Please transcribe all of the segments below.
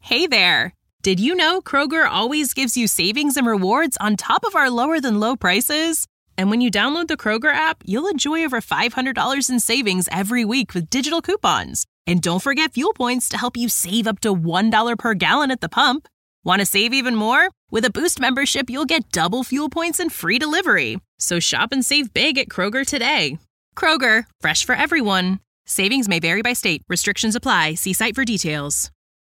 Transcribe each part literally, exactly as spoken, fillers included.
Hey there! Did you know Kroger always gives you savings and rewards on top of our lower-than-low prices? And when you download the Kroger app, you'll enjoy over five hundred dollars in savings every week with digital coupons. And don't forget fuel points to help you save up to one dollar per gallon at the pump. Want to save even more? With a Boost membership, you'll get double fuel points and free delivery. So shop and save big at Kroger today. Kroger, fresh for everyone. Savings may vary by state. Restrictions apply. See site for details.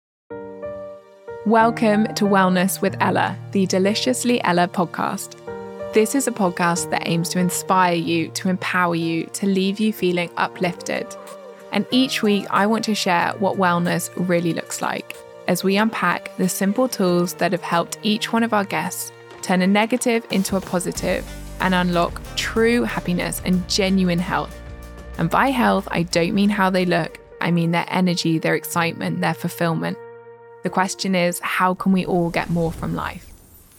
Welcome to Wellness with Ella, the Deliciously Ella podcast. This is a podcast that aims to inspire you, to empower you, to leave you feeling uplifted. And each week, I want to share what wellness really looks like as we unpack the simple tools that have helped each one of our guests turn a negative into a positive and unlock true happiness and genuine health. And by health, I don't mean how they look. I mean their energy, their excitement, their fulfillment. The question is, how can we all get more from life?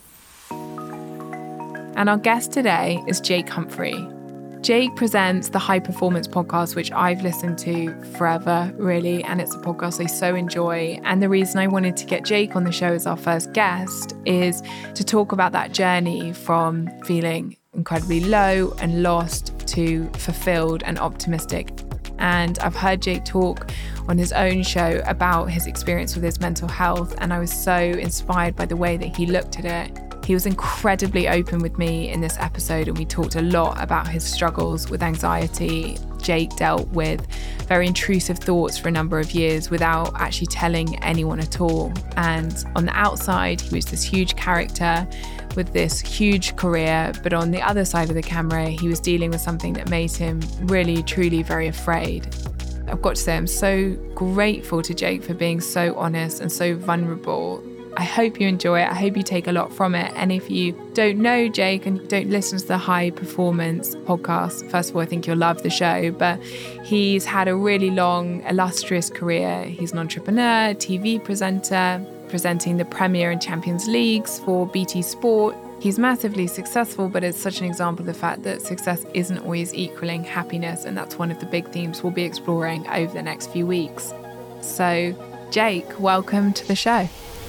And our guest today is Jake Humphrey. Jake presents the High Performance podcast, which I've listened to forever, really, and it's a podcast I so enjoy. And the reason I wanted to get Jake on the show as our first guest is to talk about that journey from feeling incredibly low and lost to fulfilled and optimistic. And I've heard Jake talk on his own show about his experience with his mental health, and I was so inspired by the way that he looked at it. He was incredibly open with me in this episode, and we talked a lot about his struggles with anxiety. Jake dealt with very intrusive thoughts for a number of years without actually telling anyone at all. And on the outside, he was this huge character with this huge career, but on the other side of the camera, he was dealing with something that made him really, truly very afraid. I've got to say, I'm so grateful to Jake for being so honest and so vulnerable. I hope you enjoy it. I hope you take a lot from it. And if you don't know Jake and don't listen to the High Performance podcast, first of all, I think you'll love the show. But he's had a really long, illustrious career. He's an entrepreneur, T V presenter, presenting the Premier and Champions Leagues for B T Sport. He's massively successful, but it's such an example of the fact that success isn't always equaling happiness. And that's one of the big themes we'll be exploring over the next few weeks. So, Jake, welcome to the show.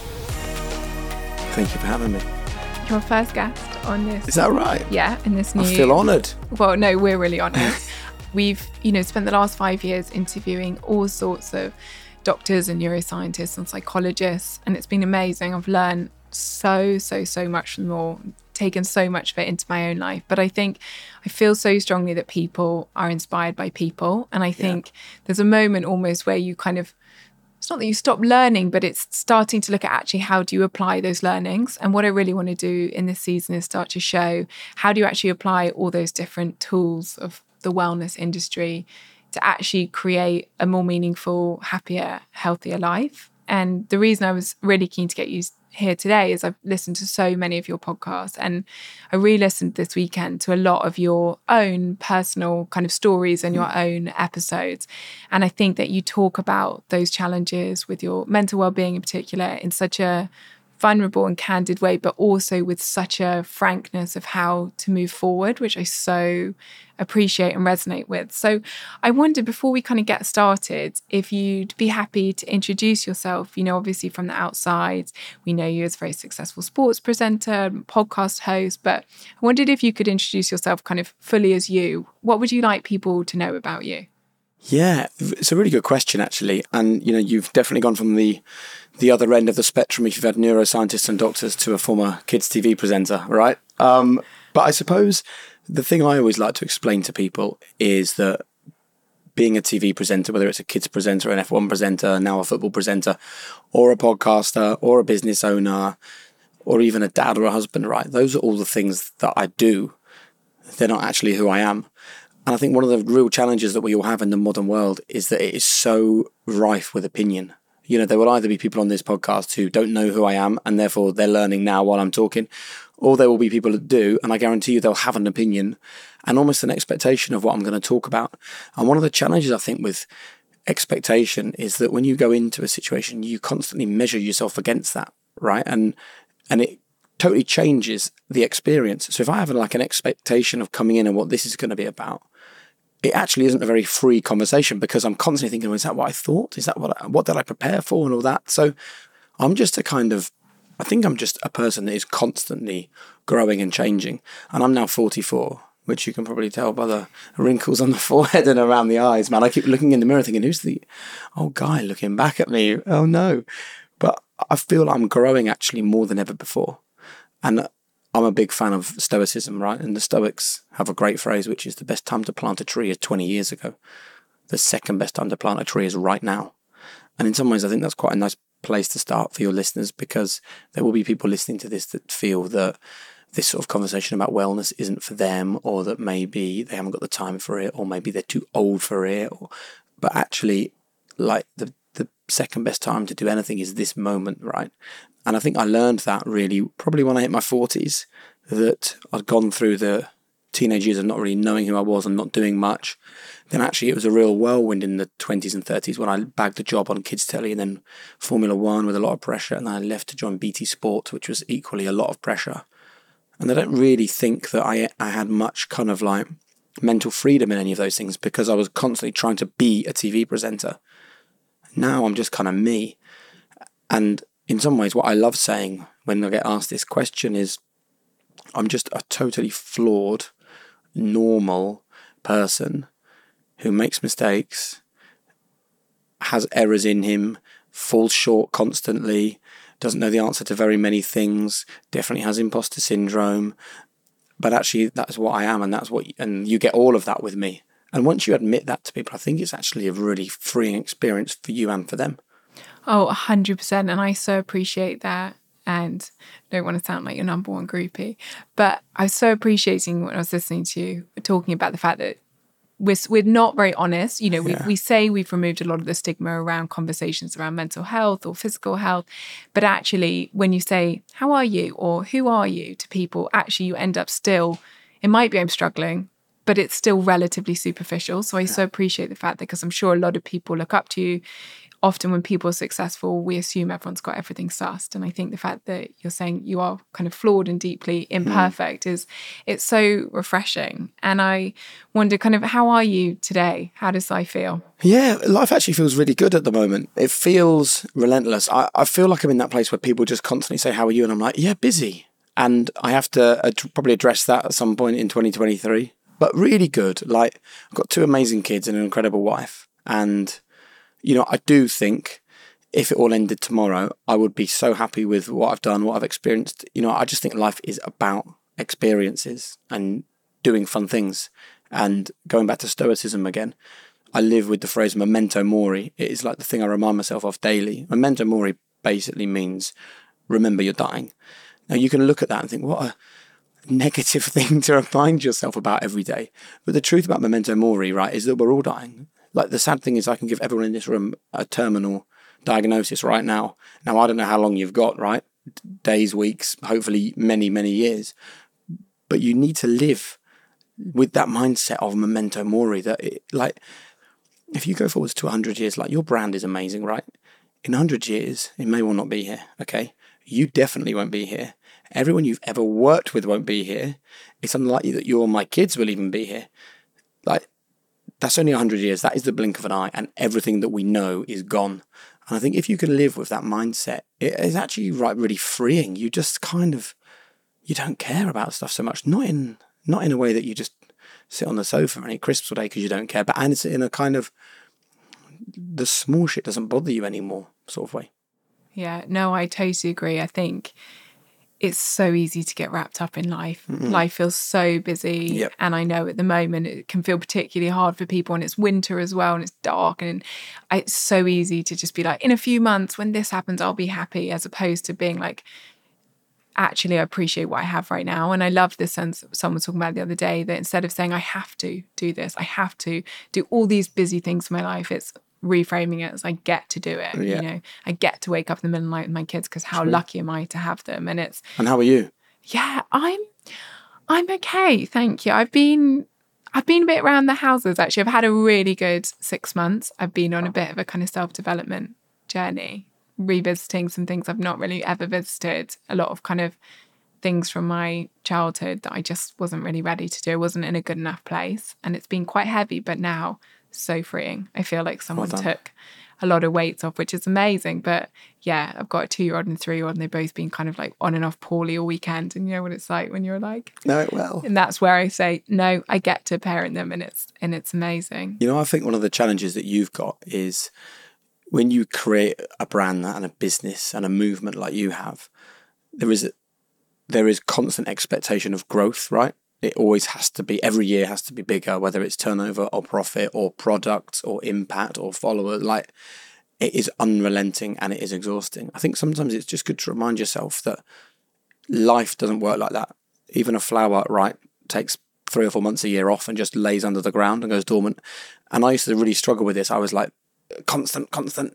Thank you for having me. Your first guest on this. Is that right? Yeah, in this new... I feel honoured. Well, no, we're really honoured. We've, you know, spent the last five years interviewing all sorts of doctors and neuroscientists and psychologists, and it's been amazing. I've learned so, so, so much from them all, taken so much of it into my own life. But I think I feel so strongly that people are inspired by people. And I think yeah. there's a moment almost where you kind of, it's not that you stop learning, but it's starting to look at actually how do you apply those learnings. And what I really want to do in this season is start to show how do you actually apply all those different tools of the wellness industry to actually create a more meaningful, happier, healthier life. And the reason I was really keen to get you here today is I've listened to so many of your podcasts, and I re-listened this weekend to a lot of your own personal kind of stories and your own episodes. And I think that you talk about those challenges with your mental well-being in particular in such a vulnerable and candid way, but also with such a frankness of how to move forward, which I so appreciate and resonate with. So I wondered, before we kind of get started, if you'd be happy to introduce yourself. You know, obviously from the outside, we know you as a very successful sports presenter, podcast host, but I wondered if you could introduce yourself kind of fully as you. What would you like people to know about you? Yeah, it's a really good question, actually. And, you know, you've definitely gone from the the other end of the spectrum if you've had neuroscientists and doctors to a former kids T V presenter, right? Um, but I suppose the thing I always like to explain to people is that being a T V presenter, whether it's a kids presenter, an F one presenter, now a football presenter, or a podcaster, or a business owner, or even a dad or a husband, right? Those are all the things that I do. They're not actually who I am. And I think one of the real challenges that we all have in the modern world is that it is so rife with opinion. You know, there will either be people on this podcast who don't know who I am and therefore they're learning now while I'm talking, or there will be people that do, and I guarantee you they'll have an opinion and almost an expectation of what I'm going to talk about. And one of the challenges I think with expectation is that when you go into a situation, you constantly measure yourself against that, right? And and it totally changes the experience. So if I have like an expectation of coming in and what this is going to be about, it actually isn't a very free conversation because I'm constantly thinking, well, is that what I thought? Is that what I, what did I prepare for and all that? So I'm just a kind of, I think I'm just a person that is constantly growing and changing. And I'm now forty-four, which you can probably tell by the wrinkles on the forehead and around the eyes. Man, I keep looking in the mirror thinking, who's the old guy looking back at me? Oh no. But I feel I'm growing actually more than ever before. And I'm a big fan of Stoicism, right? And the Stoics have a great phrase, which is the best time to plant a tree is twenty years ago. The second best time to plant a tree is right now. And in some ways, I think that's quite a nice place to start for your listeners, because there will be people listening to this that feel that this sort of conversation about wellness isn't for them, or that maybe they haven't got the time for it, or maybe they're too old for it. Or, but actually, like the, the second best time to do anything is this moment, right? And I think I learned that really probably when I hit my forties, that I'd gone through the teenage years of not really knowing who I was and not doing much. Then actually it was a real whirlwind in the twenties and thirties when I bagged a job on Kids Telly and then Formula One with a lot of pressure. And then I left to join B T Sport, which was equally a lot of pressure. And I don't really think that I I had much kind of like mental freedom in any of those things, because I was constantly trying to be a T V presenter. Now I'm just kind of me. And in some ways, what I love saying when I get asked this question is, I'm just a totally flawed, normal person who makes mistakes, has errors in him, falls short constantly, doesn't know the answer to very many things, definitely has imposter syndrome. But actually, that's what I am, and that's what, you, and you get all of that with me. And once you admit that to people, I think it's actually a really freeing experience for you and for them. Oh, one hundred percent. And I so appreciate that. And I don't want to sound like your number one groupie, but I was so appreciating when I was listening to you talking about the fact that we're, we're not very honest. You know, we, Yeah. we say we've removed a lot of the stigma around conversations around mental health or physical health. But actually, when you say, how are you? Or who are you to people, actually, you end up still, it might be I'm struggling, but it's still relatively superficial. So I so appreciate the fact that, because I'm sure a lot of people look up to you. Often when people are successful, we assume everyone's got everything sussed. And I think the fact that you're saying you are kind of flawed and deeply imperfect mm. is, it's so refreshing. And I wonder kind of, how are you today? How does life feel? Yeah, life actually feels really good at the moment. It feels relentless. I, I feel like I'm in that place where people just constantly say, how are you? And I'm like, yeah, busy. And I have to ad- probably address that at some point in twenty twenty-three. But really good. Like, I've got two amazing kids and an incredible wife. And you know, I do think if it all ended tomorrow, I would be so happy with what I've done, what I've experienced. You know, I just think life is about experiences and doing fun things. And going back to Stoicism again, I live with the phrase memento mori. It is like the thing I remind myself of daily. Memento mori basically means remember you're dying. Now, you can look at that and think, what a negative thing to remind yourself about every day. But the truth about memento mori, right, is that we're all dying. Like, the sad thing is I can give everyone in this room a terminal diagnosis right now. Now, I don't know how long you've got, right? Days, weeks, hopefully many, many years. But you need to live with that mindset of memento mori, that it, like, if you go forwards to one hundred years, like, your brand is amazing, right? In one hundred years, it may well not be here, okay? You definitely won't be here. Everyone you've ever worked with won't be here. It's unlikely that you or my kids will even be here. Like, that's only one hundred years. That is the blink of an eye, and everything that we know is gone. And I think if you can live with that mindset, it is actually right, really freeing. You just kind of, you don't care about stuff so much. Not in not in a way that you just sit on the sofa and eat crisps all day because you don't care, but and it's in a kind of, the small shit doesn't bother you anymore sort of way. Yeah, no, I totally agree. I think it's so easy to get wrapped up in life. Mm-hmm. Life feels so busy. Yep. And I know at the moment it can feel particularly hard for people, and it's winter as well, and it's dark, and it's so easy to just be like, in a few months when this happens, I'll be happy, as opposed to being like, actually, I appreciate what I have right now. And I love this sense someone was talking about the other day, that instead of saying I have to do this, I have to do all these busy things in my life, it's reframing it as I get to do it. Yeah. You know, I get to wake up in the middle of the night with my kids, because how True. lucky am I to have them? And it's, and how are you? Yeah, I'm I'm okay, thank you. I've been I've been a bit around the houses actually. I've had a really good six months. I've been on a bit of a kind of self-development journey, revisiting some things I've not really ever visited. A lot of kind of things from my childhood that I just wasn't really ready to do. I wasn't in a good enough place. And it's been quite heavy, but now so freeing. I feel like someone well took a lot of weights off, which is amazing. But yeah, I've got a two-year-old and a three-year-old, and they've both been kind of like on and off poorly all weekend. And you know what it's like when you're like, know it well. And that's where I say, no, I get to parent them, and it's and it's amazing. You know, I think one of the challenges that you've got is when you create a brand and a business and a movement like you have, there is a, there is constant expectation of growth, right? It always has to be, every year has to be bigger, whether it's turnover or profit or product or impact or followers. Like, it is unrelenting and it is exhausting. I think sometimes it's just good to remind yourself that life doesn't work like that. Even a flower, right, takes three or four months a year off and just lays under the ground and goes dormant. And I used to really struggle with this. I was like, constant, constant.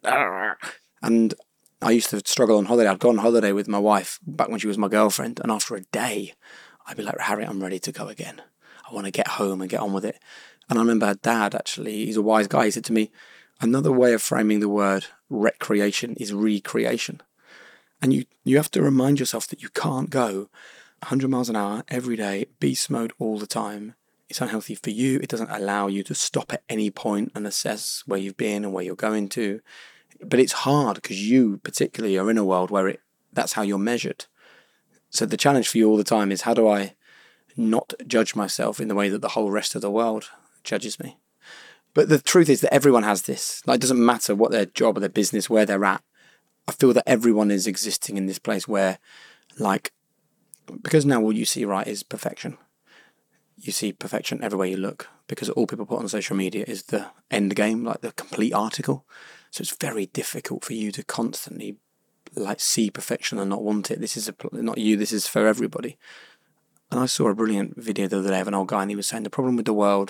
And I used to struggle on holiday. I'd go on holiday with my wife back when she was my girlfriend. And after a day, I'd be like, Harry, I'm ready to go again. I want to get home and get on with it. And I remember her dad, actually, he's a wise guy. He said to me, another way of framing the word recreation is recreation. And you, you have to remind yourself that you can't go one hundred miles an hour every day, beast mode all the time. It's unhealthy for you. It doesn't allow you to stop at any point and assess where you've been and where you're going to. But it's hard because you particularly are in a world where it that's how you're measured. So the challenge for you all the time is, how do I not judge myself in the way that the whole rest of the world judges me? But the truth is that everyone has this. Like, it doesn't matter what their job or their business, where they're at. I feel that everyone is existing in this place where, like, because now all you see, right, is perfection. You see perfection everywhere you look, because all people put on social media is the end game, like the complete article. So it's very difficult for you to constantly like see perfection and not want it. This is a, not you, this is for everybody. And I saw a brilliant video the other day of an old guy, and he was saying the problem with the world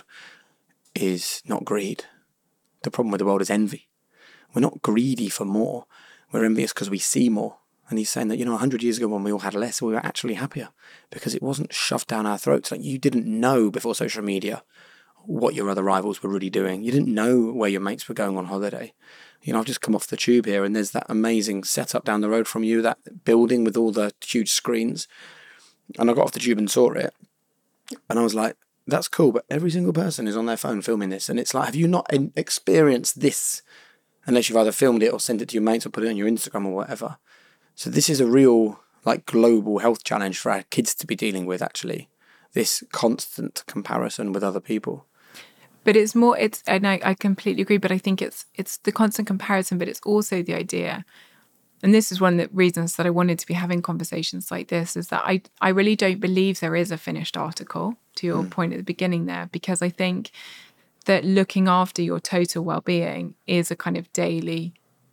is not greed. The problem with the world is envy. We're not greedy for more. We're envious because we see more. And he's saying that, you know, one hundred years ago when we all had less, we were actually happier because it wasn't shoved down our throats. Like, you didn't know before social media what your other rivals were really doing. You didn't know where your mates were going on holiday. You know, I've just come off the tube here and there's that amazing setup down the road from you, that building with all the huge screens. And I got off the tube and saw it. And I was like, that's cool, but every single person is on their phone filming this. And it's like, have you not experienced this unless you've either filmed it or sent it to your mates or put it on your Instagram or whatever? So this is a real, like, global health challenge for our kids to be dealing with, actually. This constant comparison with other people. But it's more, it's, and I, I completely agree, but I think it's it's the constant comparison, but it's also the idea, and this is one of the reasons that I wanted to be having conversations like this, is that I, I really don't believe there is a finished article, to your mm. point at the beginning there, because I think that looking after your total well-being is a kind of daily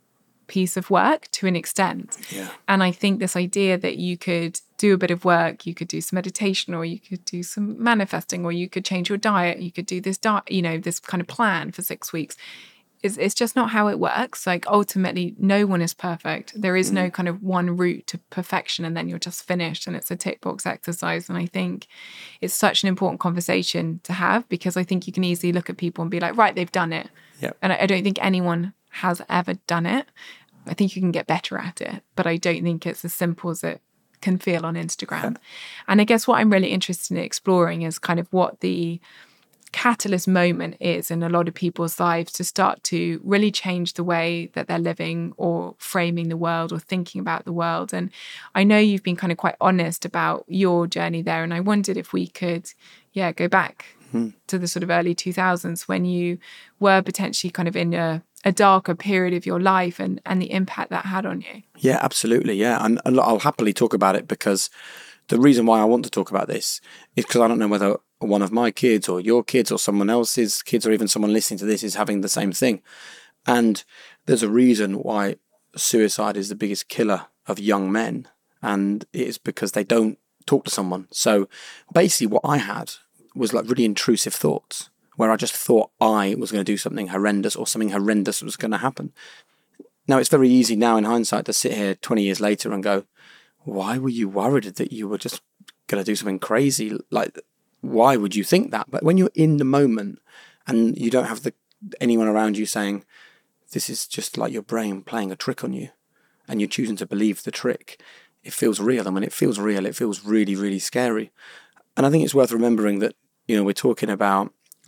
piece of work to an extent. Yeah. And I think this idea that you could do a bit of work, you could do some meditation, or you could do some manifesting, or you could change your diet, you could do this diet, you know, this kind of plan for six weeks. It's, it's just not how it works. Like, ultimately, no one is perfect. There is mm. no kind of one route to perfection and then you're just finished and it's a tick box exercise. And I think it's such an important conversation to have, because I think you can easily look at people and be like, right, they've done it. Yep. And I, I don't think anyone has ever done it. I think you can get better at it, but I don't think it's as simple as it can feel on Instagram. Yeah. And I guess what I'm really interested in exploring is kind of what the catalyst moment is in a lot of people's lives to start to really change the way that they're living or framing the world or thinking about the world. And I know you've been kind of quite honest about your journey there. And I wondered if we could, yeah, go back mm-hmm. to the sort of early two thousands when you were potentially kind of in a a darker period of your life and, and the impact that had on you. Yeah, absolutely. Yeah. And, and I'll happily talk about it, because the reason why I want to talk about this is because I don't know whether one of my kids or your kids or someone else's kids or even someone listening to this is having the same thing. And there's a reason why suicide is the biggest killer of young men. And it is because they don't talk to someone. So basically what I had was like really intrusive thoughts, where I just thought I was going to do something horrendous or something horrendous was going to happen. Now, it's very easy now in hindsight to sit here twenty years later and go, why were you worried that you were just going to do something crazy? Like, why would you think that? But when you're in the moment and you don't have the anyone around you saying, this is just like your brain playing a trick on you, and you're choosing to believe the trick, it feels real. And when it feels real, it feels really, really scary. And I think it's worth remembering that, you know, we're talking about, like,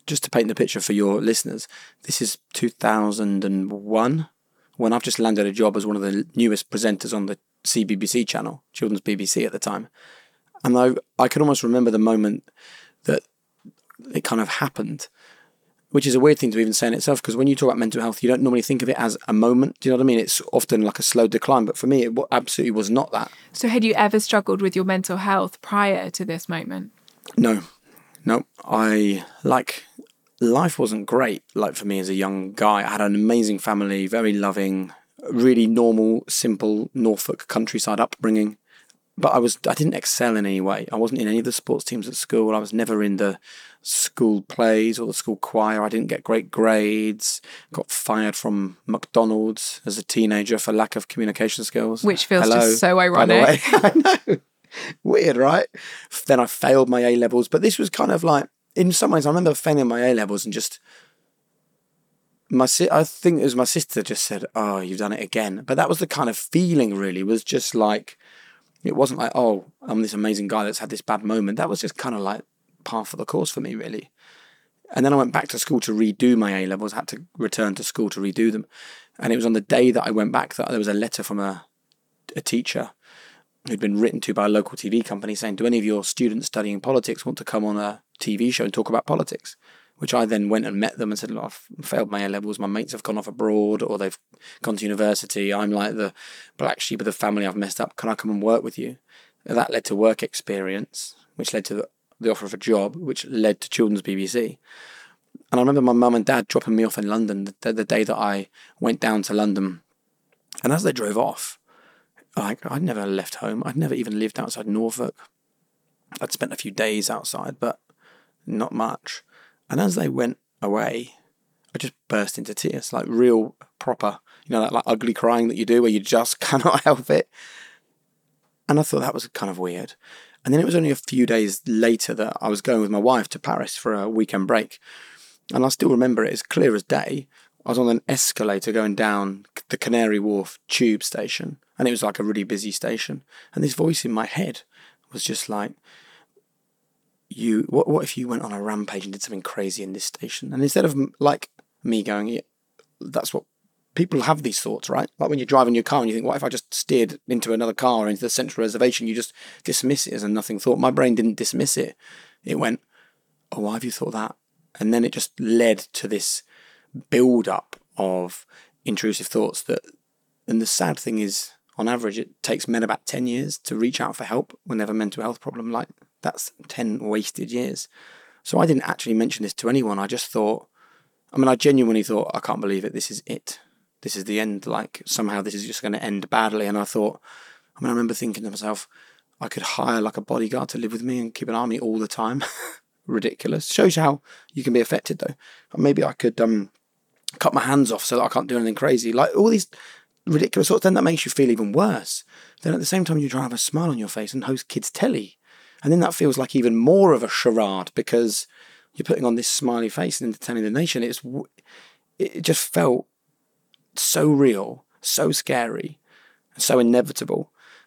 just to paint the picture for your listeners, this is two thousand one, when I've just landed a job as one of the newest presenters on the C B B C channel, Children's B B C at the time. And I, I can almost remember the moment that it kind of happened, which is a weird thing to even say in itself, because when you talk about mental health, you don't normally think of it as a moment. Do you know what I mean? It's often like a slow decline. But for me, it absolutely was not that. So had you ever struggled with your mental health prior to this moment? No. No. I, like, life wasn't great, like, for me as a young guy. I had an amazing family, very loving, really normal, simple Norfolk countryside upbringing. But I was I didn't excel in any way. I wasn't in any of the sports teams at school. I was never in the school plays or the school choir. I didn't get great grades. Got fired from McDonald's as a teenager for lack of communication skills. Which feels Hello, just so ironic. I know. Weird, right? Then I failed my A-levels. But this was kind of like, in some ways, I remember failing my A-levels and just... My si- I think it was my sister just said, oh, you've done it again. But that was the kind of feeling, really, was just like... It wasn't like, oh, I'm this amazing guy that's had this bad moment. That was just kind of like par for the course for me, really. And then I went back to school to redo my A-levels, had to return to school to redo them. And it was on the day that I went back that there was a letter from a, a teacher who'd been written to by a local T V company saying, do any of your students studying politics want to come on a T V show and talk about politics? Which I then went and met them and said, look, I've failed my A-levels, my mates have gone off abroad or they've gone to university. I'm like the black sheep of the family, I've messed up. Can I come and work with you? And that led to work experience, which led to the, the offer of a job, which led to Children's B B C. And I remember my mum and dad dropping me off in London the, the day that I went down to London. And as they drove off, like, I'd never left home. I'd never even lived outside Norfolk. I'd spent a few days outside, but not much. And as they went away, I just burst into tears, like real proper, you know, that like ugly crying that you do where you just cannot help it. And I thought that was kind of weird. And then it was only a few days later that I was going with my wife to Paris for a weekend break. And I still remember it as clear as day. I was on an escalator going down the Canary Wharf tube station. And it was like a really busy station. And this voice in my head was just like, You what what if you went on a rampage and did something crazy in this station? And instead of like me going, yeah, that's what people have these thoughts, right? Like when you're driving your car and you think, what if I just steered into another car or into the central reservation? You just dismiss it as a nothing thought. My brain didn't dismiss it. It went, oh, why have you thought that? And then it just led to this build up of intrusive thoughts that, and the sad thing is, on average, it takes men about ten years to reach out for help when they have a mental health problem. Like, that's ten wasted years. So I didn't actually mention this to anyone. I just thought, I mean, I genuinely thought, I can't believe it. This is it. This is the end. Like, somehow this is just going to end badly. And I thought, I mean, I remember thinking to myself, I could hire like a bodyguard to live with me and keep an eye on me all the time. Ridiculous. Shows how you can be affected, though. Maybe I could um, cut my hands off so that I can't do anything crazy. Like, all these ridiculous thoughts. Then that makes you feel even worse. Then at the same time, you try to have a smile on your face and host kids' telly. And then that feels like even more of a charade because you're putting on this smiley face and entertaining the nation. It's, it just felt so real, so scary, so inevitable.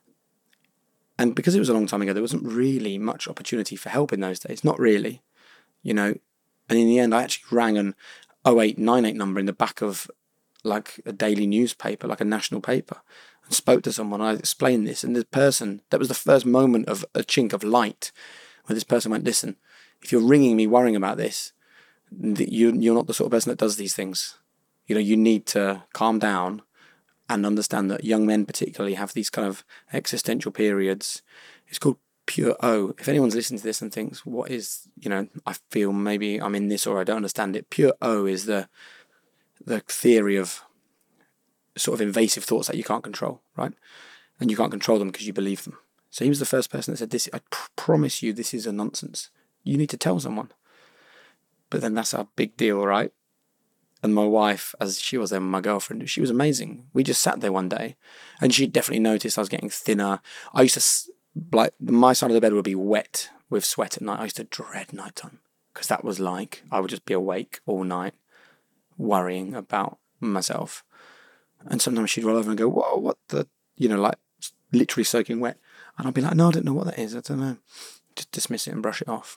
And because it was a long time ago, there wasn't really much opportunity for help in those days. Not really, you know. And in the end, I actually rang an oh eight nine eight number in the back of like a daily newspaper, like a national paper, and spoke to someone. I explained this, and the person, that was the first moment of a chink of light, where this person went, listen, if you're ringing me worrying about this, you, you're not the sort of person that does these things. You know, you need to calm down and understand that young men particularly have these kind of existential periods. It's called pure O. If anyone's listening to this and thinks, what is, you know, I feel maybe I'm in this or I don't understand it, pure O is the the theory of sort of invasive thoughts that you can't control, right? And you can't control them because you believe them. So he was the first person that said, "This, I pr- promise you this is a nonsense. You need to tell someone." But then that's a big deal, right? And my wife, as she was then my girlfriend, she was amazing. We just sat there one day and she definitely noticed I was getting thinner. I used to, like, my side of the bed would be wet with sweat at night. I used to dread nighttime because that was like, I would just be awake all night worrying about myself. And sometimes she'd roll over and go, whoa, what the, you know, like literally soaking wet. And I'd be like, no, I don't know what that is. I don't know. Just dismiss it and brush it off.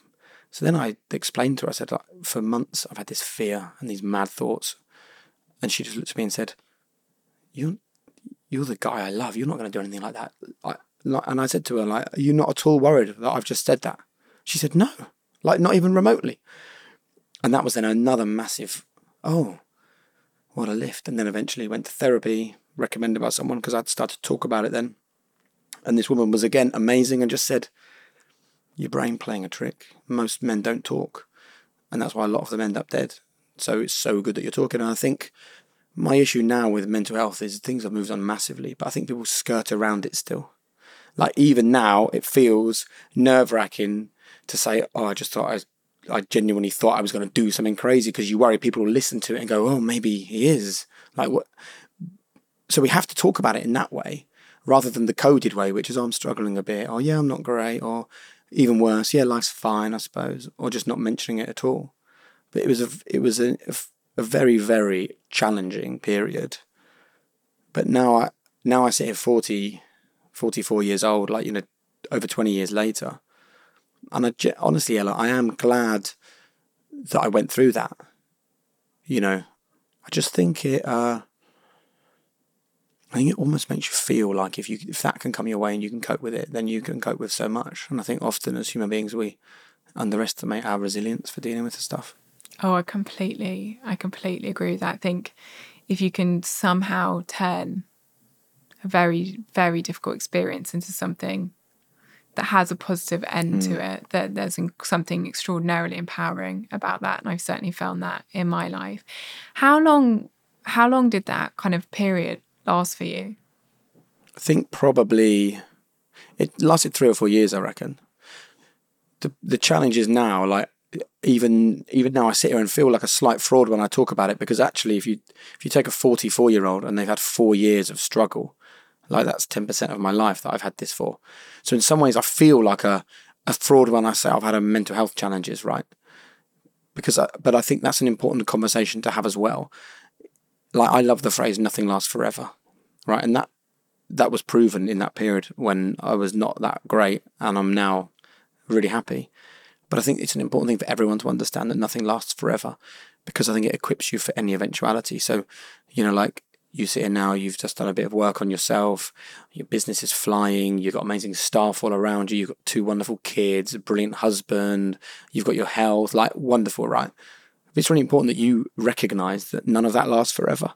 So then I explained to her, I said, like, for months I've had this fear and these mad thoughts. And she just looked at me and said, you're, you're the guy I love. You're not going to do anything like that. I, and I said to her, like, are you not at all worried that I've just said that? She said, no, like not even remotely. And that was then another massive, oh, what a lift. And then eventually went to therapy, recommended by someone because I'd started to talk about it then. And this woman was again amazing and just said, your brain playing a trick. Most men don't talk. And that's why a lot of them end up dead. So it's so good that you're talking. And I think my issue now with mental health is things have moved on massively, but I think people skirt around it still. Like even now, it feels nerve-wracking to say, oh, I just thought I, I genuinely thought I was going to do something crazy, because you worry people will listen to it and go, oh, maybe he is. Like what? So we have to talk about it in that way, rather than the coded way, which is, oh, I'm struggling a bit, or yeah, I'm not great, or even worse, yeah, life's fine, I suppose, or just not mentioning it at all. But it was a, it was a, a very, very challenging period. But now I, now I sit here forty, forty-four years old, like, you know, over twenty years later. And I, honestly, Ella, I am glad that I went through that. You know, I just think it, uh, I think it almost makes you feel like if you if that can come your way and you can cope with it, then you can cope with so much. And I think often as human beings, we underestimate our resilience for dealing with the stuff. Oh, I completely, I completely agree with that. I think if you can somehow turn a very, very difficult experience into something that has a positive end mm. to it, that there's something extraordinarily empowering about that. And I've certainly found that in my life. How long, how long did that kind of period last for you? I think probably it lasted three or four years, I reckon. The the challenge is now, like, even even now I sit here and feel like a slight fraud when I talk about it, because actually if you if you take a forty-four year old and they've had four years of struggle, like that's ten percent of my life that I've had this for. So in some ways I feel like a, a fraud when I say I've had a mental health challenges, right? Because I, but I think that's an important conversation to have as well. Like, I love the phrase nothing lasts forever, right? And that that was proven in that period when I was not that great, and I'm now really happy. But I think it's an important thing for everyone to understand that nothing lasts forever, because I think it equips you for any eventuality. So, you know, like you sit here now, you've just done a bit of work on yourself, your business is flying, you've got amazing staff all around you, you've got two wonderful kids, a brilliant husband, you've got your health, like wonderful, right? It's really important that you recognise that none of that lasts forever.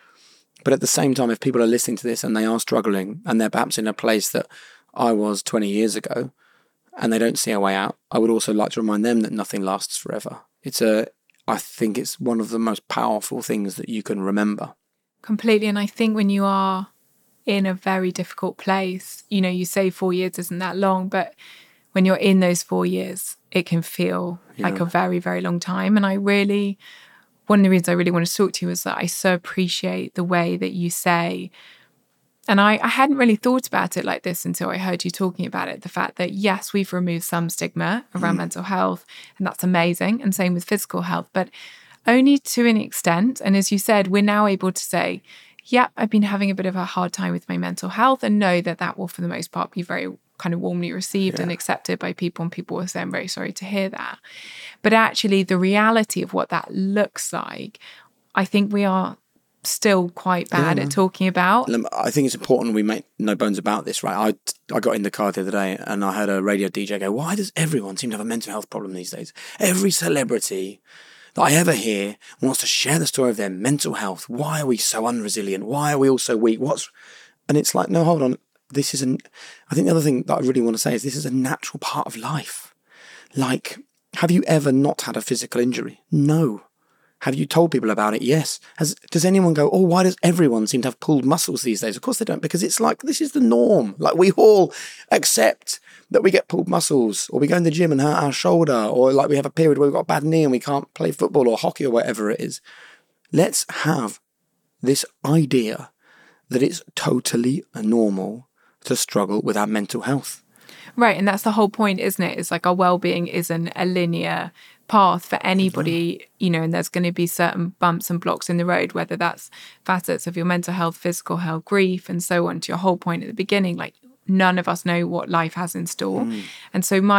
But at the same time, if people are listening to this and they are struggling and they're perhaps in a place that I was twenty years ago and they don't see a way out, I would also like to remind them that nothing lasts forever. It's a, I think it's one of the most powerful things that you can remember. Completely. And I think when you are in a very difficult place, you know, you say four years isn't that long, but when you're in those four years, it can feel yeah. like a very, very long time. And I really, one of the reasons I really want to talk to you is that I so appreciate the way that you say, and I, I hadn't really thought about it like this until I heard you talking about it, the fact that, yes, we've removed some stigma around mm. mental health, and that's amazing, and same with physical health, but only to an extent. And as you said, we're now able to say, yeah, I've been having a bit of a hard time with my mental health, and know that that will, for the most part, be very kind of warmly received yeah. and accepted by people, and people will say, I'm very sorry to hear that. But actually the reality of what that looks like, I think we are still quite bad yeah. at talking about. I think it's important we make no bones about this, right? I, I got in the car the other day and I heard a radio D J go, why does everyone seem to have a mental health problem these days? Every celebrity that I ever hear wants to share the story of their mental health. Why are we so unresilient? Why are we all so weak? What's... And it's like, no, hold on. This is an, I think the other thing that I really want to say is this is a natural part of life. Like, have you ever not had a physical injury? No. Have you told people about it? Yes. Has, does anyone go, oh, why does everyone seem to have pulled muscles these days? Of course they don't, because it's like, this is the norm. Like, we all accept that we get pulled muscles, or we go in the gym and hurt our shoulder, or like we have a period where we've got a bad knee and we can't play football or hockey or whatever it is. Let's have this idea that it's totally normal to struggle with our mental health. Right, and that's the whole point, isn't it? It's like our well-being isn't a linear path for anybody, mm-hmm. you know, and there's going to be certain bumps and blocks in the road, whether that's facets of your mental health, physical health, grief, and so on. To your whole point at the beginning, like, none of us know what life has in store. Mm. And so my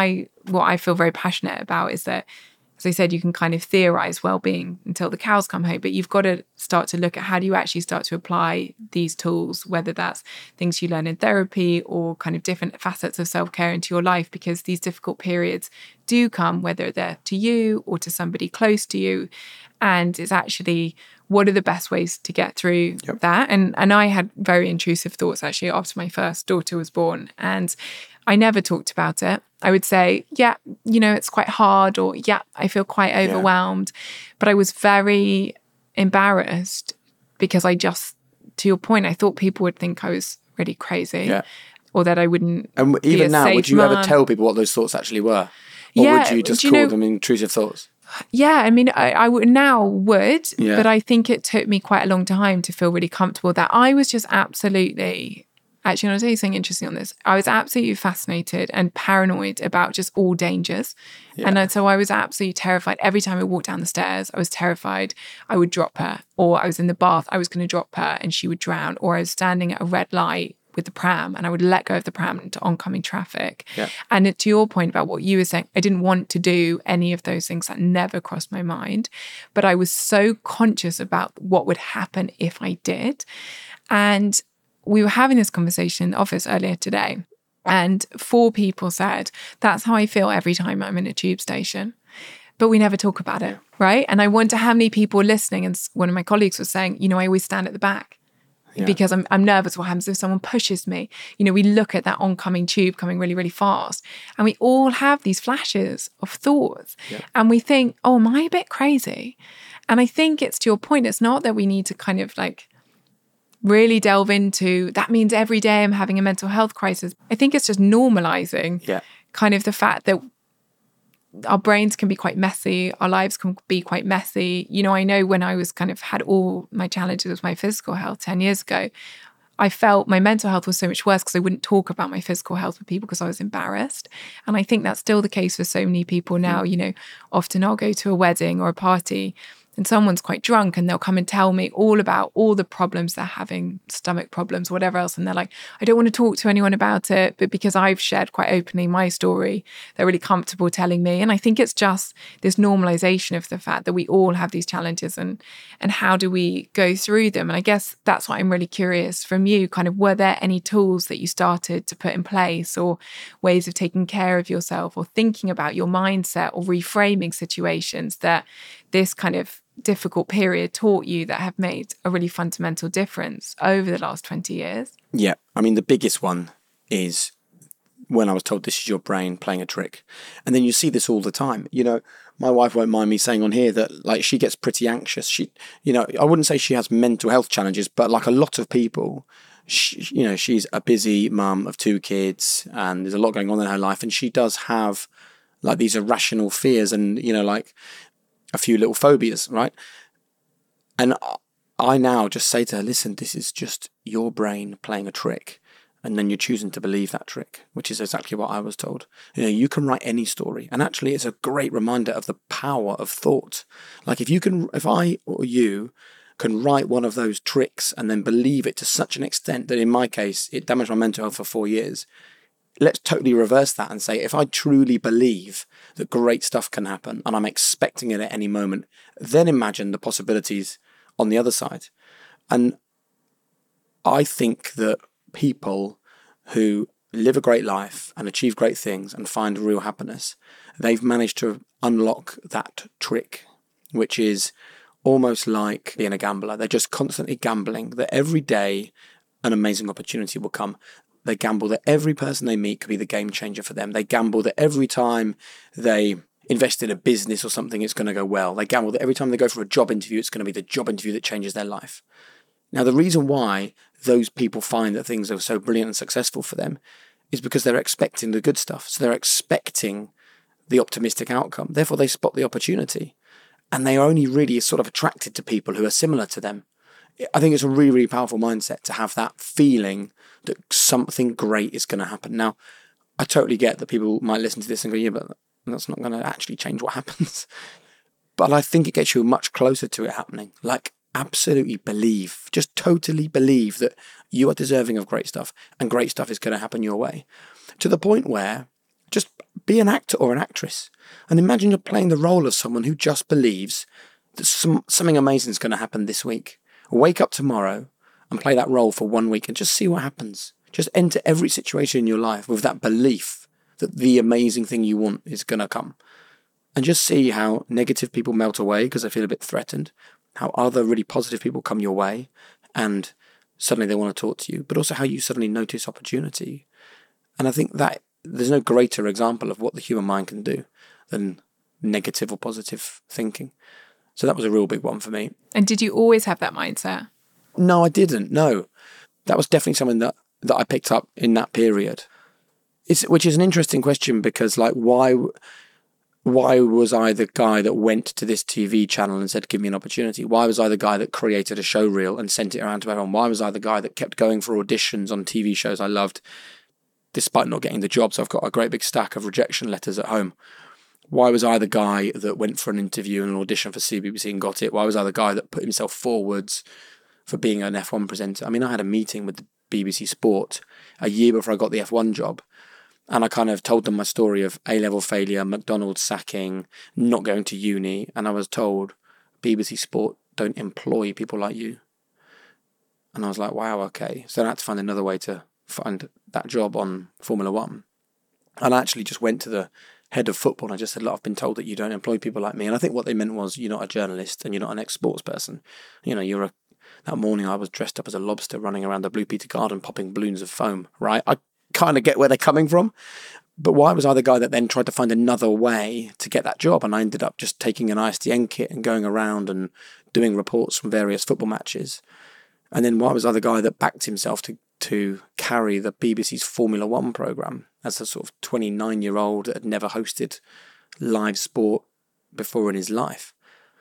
what I feel very passionate about is that, as I said, you can kind of theorize well-being until the cows come home, but you've got to start to look at how do you actually start to apply these tools, whether that's things you learn in therapy or kind of different facets of self-care into your life, because these difficult periods do come, whether they're to you or to somebody close to you. And it's actually, what are the best ways to get through yep. that? And and I had very intrusive thoughts actually after my first daughter was born. And I never talked about it. I would say, yeah, you know, it's quite hard, or yeah, I feel quite overwhelmed. Yeah. But I was very embarrassed because I just, to your point, I thought people would think I was really crazy yeah. or that I wouldn't. And even now, would you mom. ever tell people what those thoughts actually were? Or yeah, would you just you call know, them intrusive thoughts? Yeah, I mean, I, I would now would, yeah. but I think it took me quite a long time to feel really comfortable that I was just absolutely... Actually, I'll tell you something interesting on this. I was absolutely fascinated and paranoid about just all dangers. Yeah. And so I was absolutely terrified. Every time I walked down the stairs, I was terrified I would drop her. Or I was in the bath, I was going to drop her and she would drown. Or I was standing at a red light with the pram and I would let go of the pram into oncoming traffic. Yeah. And it, to your point about what you were saying, I didn't want to do any of those things. That never crossed my mind. But I was so conscious about what would happen if I did. And we were having this conversation in the office earlier today, and four people said, that's how I feel every time I'm in a tube station. But we never talk about it, right? And I wonder how many people are listening. And one of my colleagues was saying, you know, I always stand at the back yeah. because I'm, I'm nervous. What happens if someone pushes me? You know, we look at that oncoming tube coming really, really fast. And we all have these flashes of thoughts. Yeah. And we think, oh, am I a bit crazy? And I think it's to your point, it's not that we need to kind of like, really delve into, that means every day I'm having a mental health crisis. I think it's just normalizing yeah. kind of the fact that our brains can be quite messy, our lives can be quite messy. You know, I know when I was kind of had all my challenges with my physical health ten years ago, I felt my mental health was so much worse because I wouldn't talk about my physical health with people because I was embarrassed. And I think that's still the case for so many people now. Mm. You know, often I'll go to a wedding or a party and someone's quite drunk and they'll come and tell me all about all the problems they're having, stomach problems, whatever else. And they're like, I don't want to talk to anyone about it. But because I've shared quite openly my story, they're really comfortable telling me. And I think it's just this normalization of the fact that we all have these challenges and, and how do we go through them? And I guess that's what I'm really curious from you. Kind of, were there any tools that you started to put in place or ways of taking care of yourself or thinking about your mindset or reframing situations that this kind of difficult period taught you that have made a really fundamental difference over the last twenty years? Yeah. I mean, the biggest one is when I was told this is your brain playing a trick. And then you see this all the time. You know, my wife won't mind me saying on here that like she gets pretty anxious. She, you know, I wouldn't say she has mental health challenges, but like a lot of people, she, you know, she's a busy mum of two kids and there's a lot going on in her life. And she does have like these irrational fears and, you know, like a few little phobias, right? And I now just say to her, listen, this is just your brain playing a trick. And then you're choosing to believe that trick, which is exactly what I was told. You know, you can write any story. And actually, it's a great reminder of the power of thought. Like if you can, if I or you can write one of those tricks and then believe it to such an extent that in my case, it damaged my mental health for four years. Let's totally reverse that and say, if I truly believe that great stuff can happen and I'm expecting it at any moment, then imagine the possibilities on the other side. And I think that people who live a great life and achieve great things and find real happiness, they've managed to unlock that trick, which is almost like being a gambler. They're just constantly gambling that every day an amazing opportunity will come. They gamble that every person they meet could be the game changer for them. They gamble that every time they invest in a business or something, it's going to go well. They gamble that every time they go for a job interview, it's going to be the job interview that changes their life. Now, the reason why those people find that things are so brilliant and successful for them is because they're expecting the good stuff. So they're expecting the optimistic outcome. Therefore, they spot the opportunity. And they are only really sort of attracted to people who are similar to them. I think it's a really, really powerful mindset to have that feeling that something great is going to happen. Now, I totally get that people might listen to this and go, yeah, but that's not going to actually change what happens. But I think it gets you much closer to it happening. Like, absolutely believe, just totally believe that you are deserving of great stuff and great stuff is going to happen your way. To the point where just be an actor or an actress. And imagine you're playing the role of someone who just believes that some, something amazing is going to happen this week. Wake up tomorrow and play that role for one week and just see what happens. Just enter every situation in your life with that belief that the amazing thing you want is going to come. And just see how negative people melt away because they feel a bit threatened, how other really positive people come your way and suddenly they want to talk to you, but also how you suddenly notice opportunity. And I think that there's no greater example of what the human mind can do than negative or positive thinking. So that was a real big one for me. And did you always have that mindset? No, I didn't. No, that was definitely something that, that I picked up in that period. It's, which is an interesting question because, like, why, why was I the guy that went to this T V channel and said, give me an opportunity? Why was I the guy that created a show reel and sent it around to everyone? Why was I the guy that kept going for auditions on T V shows I loved, despite not getting the job? So I've got a great big stack of rejection letters at home. Why was I the guy that went for an interview and an audition for C B B C and got it? Why was I the guy that put himself forwards for being an F one presenter? I mean, I had a meeting with the B B C Sport a year before I got the F one job. And I kind of told them my story of A-level failure, McDonald's sacking, not going to uni. And I was told, B B C Sport don't employ people like you. And I was like, wow, okay. So I had to find another way to find that job on Formula One. And I actually just went to the head of football and I just said, look, I've been told that you don't employ people like me. And I think what they meant was, you're not a journalist and you're not an ex-sports person. You know, you're a... That morning I was dressed up as a lobster running around the Blue Peter Garden popping balloons of foam, right? I kind of get where they're coming from. But why was I the guy that then tried to find another way to get that job? And I ended up just taking an I S D N kit and going around and doing reports from various football matches. And then why was I the guy that backed himself to, to carry the B B C's Formula One programme as a sort of twenty-nine-year-old that had never hosted live sport before in his life?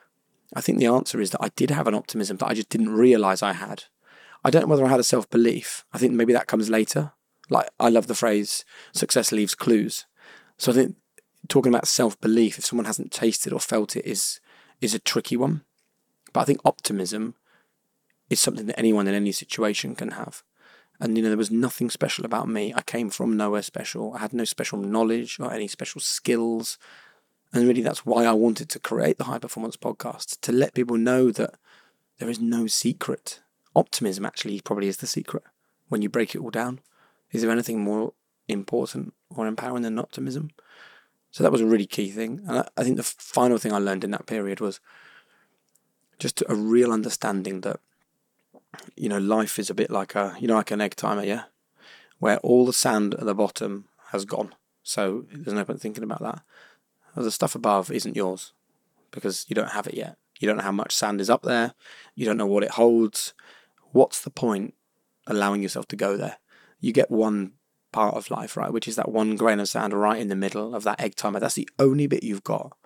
I think the answer is that I did have an optimism that I just didn't realise I had. I don't know whether I had a self-belief. I think maybe that comes later. Like, I love the phrase, success leaves clues. So I think talking about self-belief, if someone hasn't tasted or felt it, is is a tricky one. But I think optimism is something that anyone in any situation can have. And, you know, there was nothing special about me. I came from nowhere special. I had no special knowledge or any special skills. And really that's why I wanted to create the High Performance Podcast, to let people know that there is no secret. Optimism actually probably is the secret when you break it all down. Is there anything more important or empowering than optimism? So that was a really key thing. And I, I think the final thing I learned in that period was just a real understanding that, you know, life is a bit like a, you know, like an egg timer, yeah? Where all the sand at the bottom has gone. So there's no point thinking about that. The stuff above isn't yours because you don't have it yet. You don't know how much sand is up there. You don't know what it holds. What's the point allowing yourself to go there? You get one part of life, right, which is that one grain of sand right in the middle of that egg timer. That's the only bit you've got.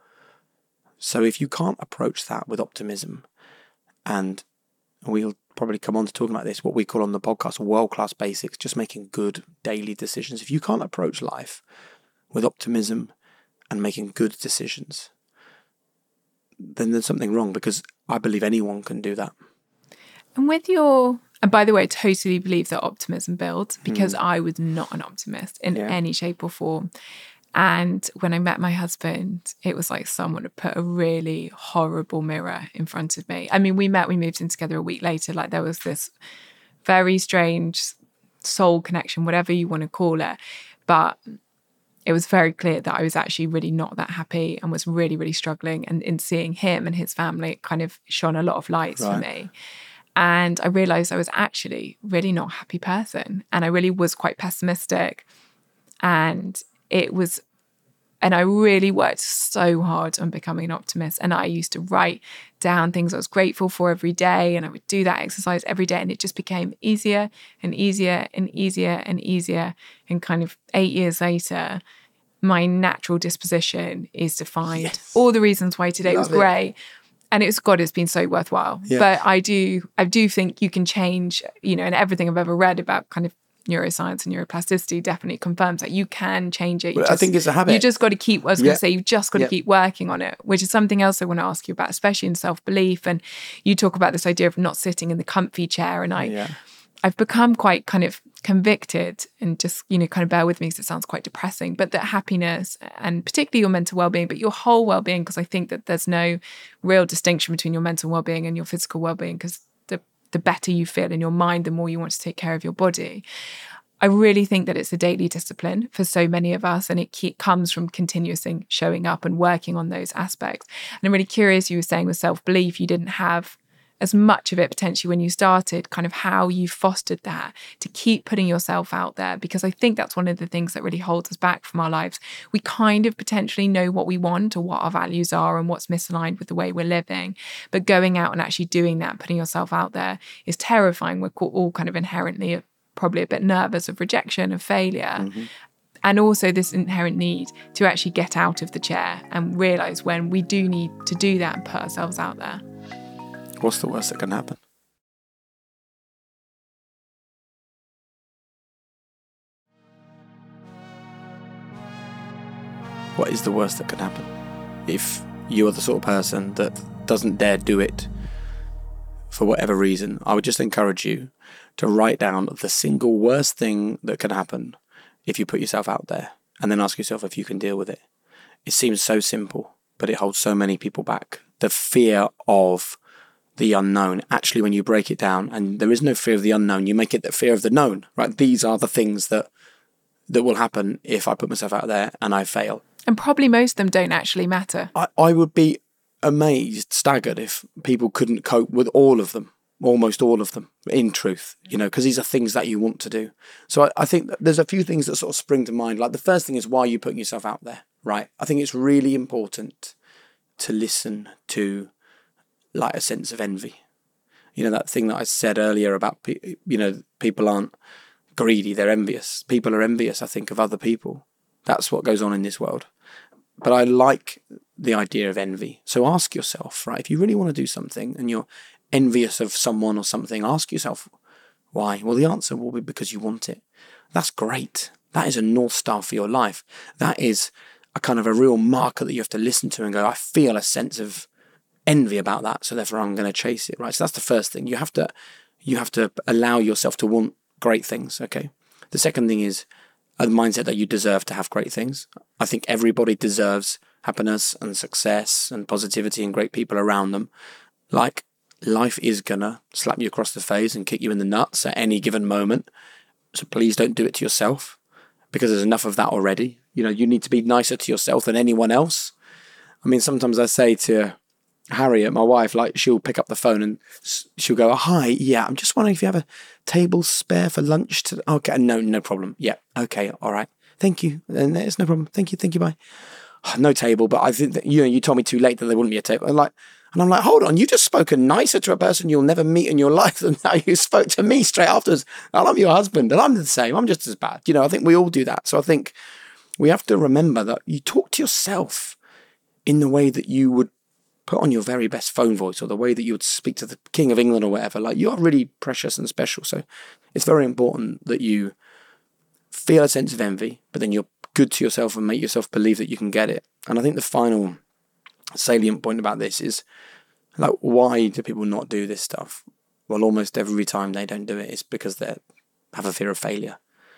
So if you can't approach that with optimism, and we'll probably come on to talking about this, what we call on the podcast world-class basics, just making good daily decisions. If you can't approach life with optimism and making good decisions, then there's something wrong, because I believe anyone can do that. And with your, and by the way, I totally believe that optimism builds, because mm. I was not an optimist in yeah. any shape or form. And when I met my husband, it was like someone had put a really horrible mirror in front of me. I mean, we met, we moved in together a week later. Like, there was this very strange soul connection, whatever you want to call it. But it was very clear that I was actually really not that happy and was really, really struggling. And in seeing him and his family, it kind of shone a lot of lights right. for me. And I realised I was actually really not a happy person. And I really was quite pessimistic. And it was, and I really worked so hard on becoming an optimist. And I used to write down things I was grateful for every day. And I would do that exercise every day. And it just became easier and easier and easier and easier. And kind of eight years later, my natural disposition is to find yes. all the reasons why today Love was great. It. And it's, God, it's been so worthwhile. Yeah. But I do, I do think you can change, you know, and everything I've ever read about kind of neuroscience and neuroplasticity definitely confirms that you can change it. You well, just, I think it's a habit. You just got to keep, I was yeah. going to say, you've just got to yeah. keep working on it, which is something else I want to ask you about, especially in self-belief. And you talk about this idea of not sitting in the comfy chair. And I, yeah. I've become quite kind of convicted, and just, you know, kind of bear with me because it sounds quite depressing, but that happiness, and particularly your mental well-being, but your whole well-being, because I think that there's no real distinction between your mental well-being and your physical well-being, because the, the better you feel in your mind, the more you want to take care of your body. I really think that it's a daily discipline for so many of us, and it ke- comes from continuously showing up and working on those aspects. And I'm really curious, you were saying with self-belief, you didn't have as much of it potentially when you started, kind of how you fostered that to keep putting yourself out there, because I think that's one of the things that really holds us back from our lives. We kind of potentially know what we want or what our values are and what's misaligned with the way we're living, but going out and actually doing that, putting yourself out there, is terrifying. We're all kind of inherently probably a bit nervous of rejection, of failure. Mm-hmm. And also this inherent need to actually get out of the chair and realise when we do need to do that and put ourselves out there. What's the worst that can happen? What is the worst that can happen? If you are the sort of person that doesn't dare do it for whatever reason, I would just encourage you to write down the single worst thing that can happen if you put yourself out there, and then ask yourself if you can deal with it. It seems so simple, but it holds so many people back. The fear of the unknown. Actually, when you break it down, and there is no fear of the unknown, you make it the fear of the known, right? These are the things that that will happen if I put myself out there and I fail. And probably most of them don't actually matter. I, I would be amazed, staggered, if people couldn't cope with all of them, almost all of them, in truth, you know, because these are things that you want to do. So I, I think that there's a few things that sort of spring to mind. Like the first thing is, why are you putting yourself out there, right? I think it's really important to listen to like a sense of envy. You know, that thing that I said earlier about, pe- you know, people aren't greedy, they're envious. People are envious, I think, of other people. That's what goes on in this world. But I like the idea of envy. So ask yourself, right, if you really want to do something and you're envious of someone or something, ask yourself why. Well, the answer will be because you want it. That's great. That is a North Star for your life. That is a kind of a real marker that you have to listen to and go, I feel a sense of envy about that, so therefore I'm going to chase it, right? So that's the first thing. You have to, you have to allow yourself to want great things, okay? The second thing is a mindset that you deserve to have great things. I think everybody deserves happiness and success and positivity and great people around them. Like, life is gonna slap you across the face and kick you in the nuts at any given moment. So please don't do it to yourself, because there's enough of that already. You know, you need to be nicer to yourself than anyone else. I mean, sometimes I say to Harriet, my wife, like, she'll pick up the phone and she'll go, oh, hi, yeah, I'm just wondering if you have a table spare for lunch today. Okay, no, no problem. Yeah, okay, all right. Thank you. And there's no problem. Thank you, thank you, bye. Oh, no table, but I think that, you know, you told me too late that there wouldn't be a table. And like, and I'm like, hold on, you just spoken nicer to a person you'll never meet in your life than how you spoke to me straight afterwards. And I'm your husband, and I'm the same. I'm just as bad. You know, I think we all do that. So I think we have to remember that you talk to yourself in the way that you would put on your very best phone voice, or the way that you would speak to the King of England or whatever. Like, you are really precious and special. So it's very important that you feel a sense of envy, but then you're good to yourself and make yourself believe that you can get it. And I think the final salient point about this is, like, why do people not do this stuff? Well, almost every time they don't do it, it's because they have a fear of failure.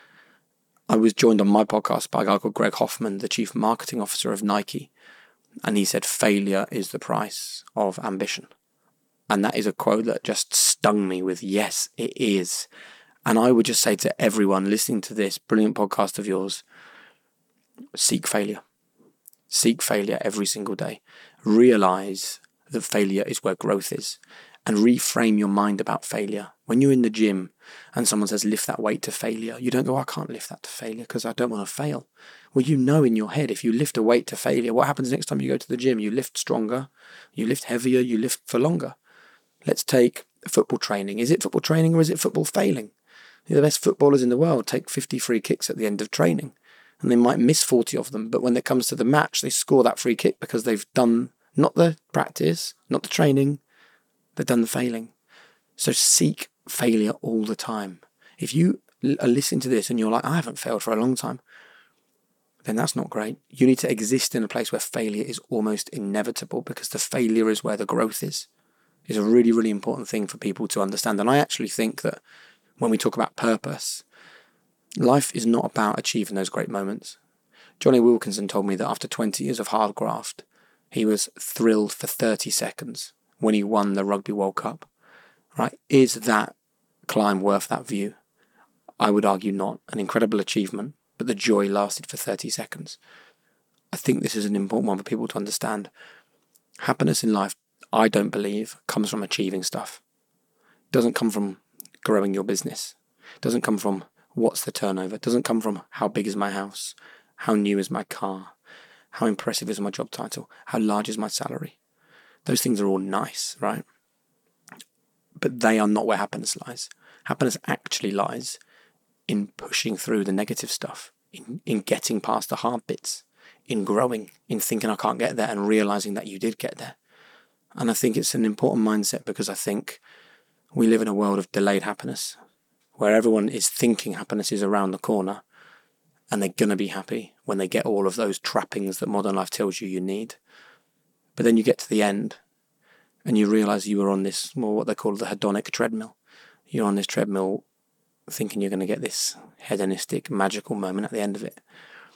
I was joined on my podcast by a guy called Greg Hoffman, the chief marketing officer of Nike. And he said, failure is the price of ambition. And that is a quote that just stung me with, yes, it is. And I would just say to everyone listening to this brilliant podcast of yours, seek failure. Seek failure every single day. Realize that failure is where growth is. And reframe your mind about failure. When you're in the gym and someone says, lift that weight to failure, you don't go, I can't lift that to failure because I don't want to fail. Well, you know in your head, if you lift a weight to failure, what happens next time you go to the gym? You lift stronger, you lift heavier, you lift for longer. Let's take football training. Is it football training or is it football failing? The best footballers in the world take fifty free kicks at the end of training, and they might miss forty of them, but when it comes to the match, they score that free kick because they've done not the practice, not the training, they've done the failing. So seek failure all the time. If you are listening to this and you're like, I haven't failed for a long time, then that's not great. You need to exist in a place where failure is almost inevitable, because the failure is where the growth is. It's a really, really important thing for people to understand. And I actually think that when we talk about purpose, life is not about achieving those great moments. Johnny Wilkinson told me that after twenty years of hard graft, he was thrilled for thirty seconds when he won the Rugby World Cup. Right? Is that climb worth that view? I would argue not. An incredible achievement, but the joy lasted for thirty seconds. I think this is an important one for people to understand. Happiness in life, I don't believe, comes from achieving stuff. It doesn't come from growing your business. It doesn't come from what's the turnover. It doesn't come from how big is my house, how new is my car, how impressive is my job title, how large is my salary. Those things are all nice, right? But they are not where happiness lies. Happiness actually lies in pushing through the negative stuff, in, in getting past the hard bits, in growing, in thinking I can't get there and realising that you did get there. And I think it's an important mindset, because I think we live in a world of delayed happiness, where everyone is thinking happiness is around the corner and they're going to be happy when they get all of those trappings that modern life tells you you need. But then you get to the end and you realise you were on this, well, what they call the hedonic treadmill. You're on this treadmill thinking you're going to get this hedonistic, magical moment at the end of it.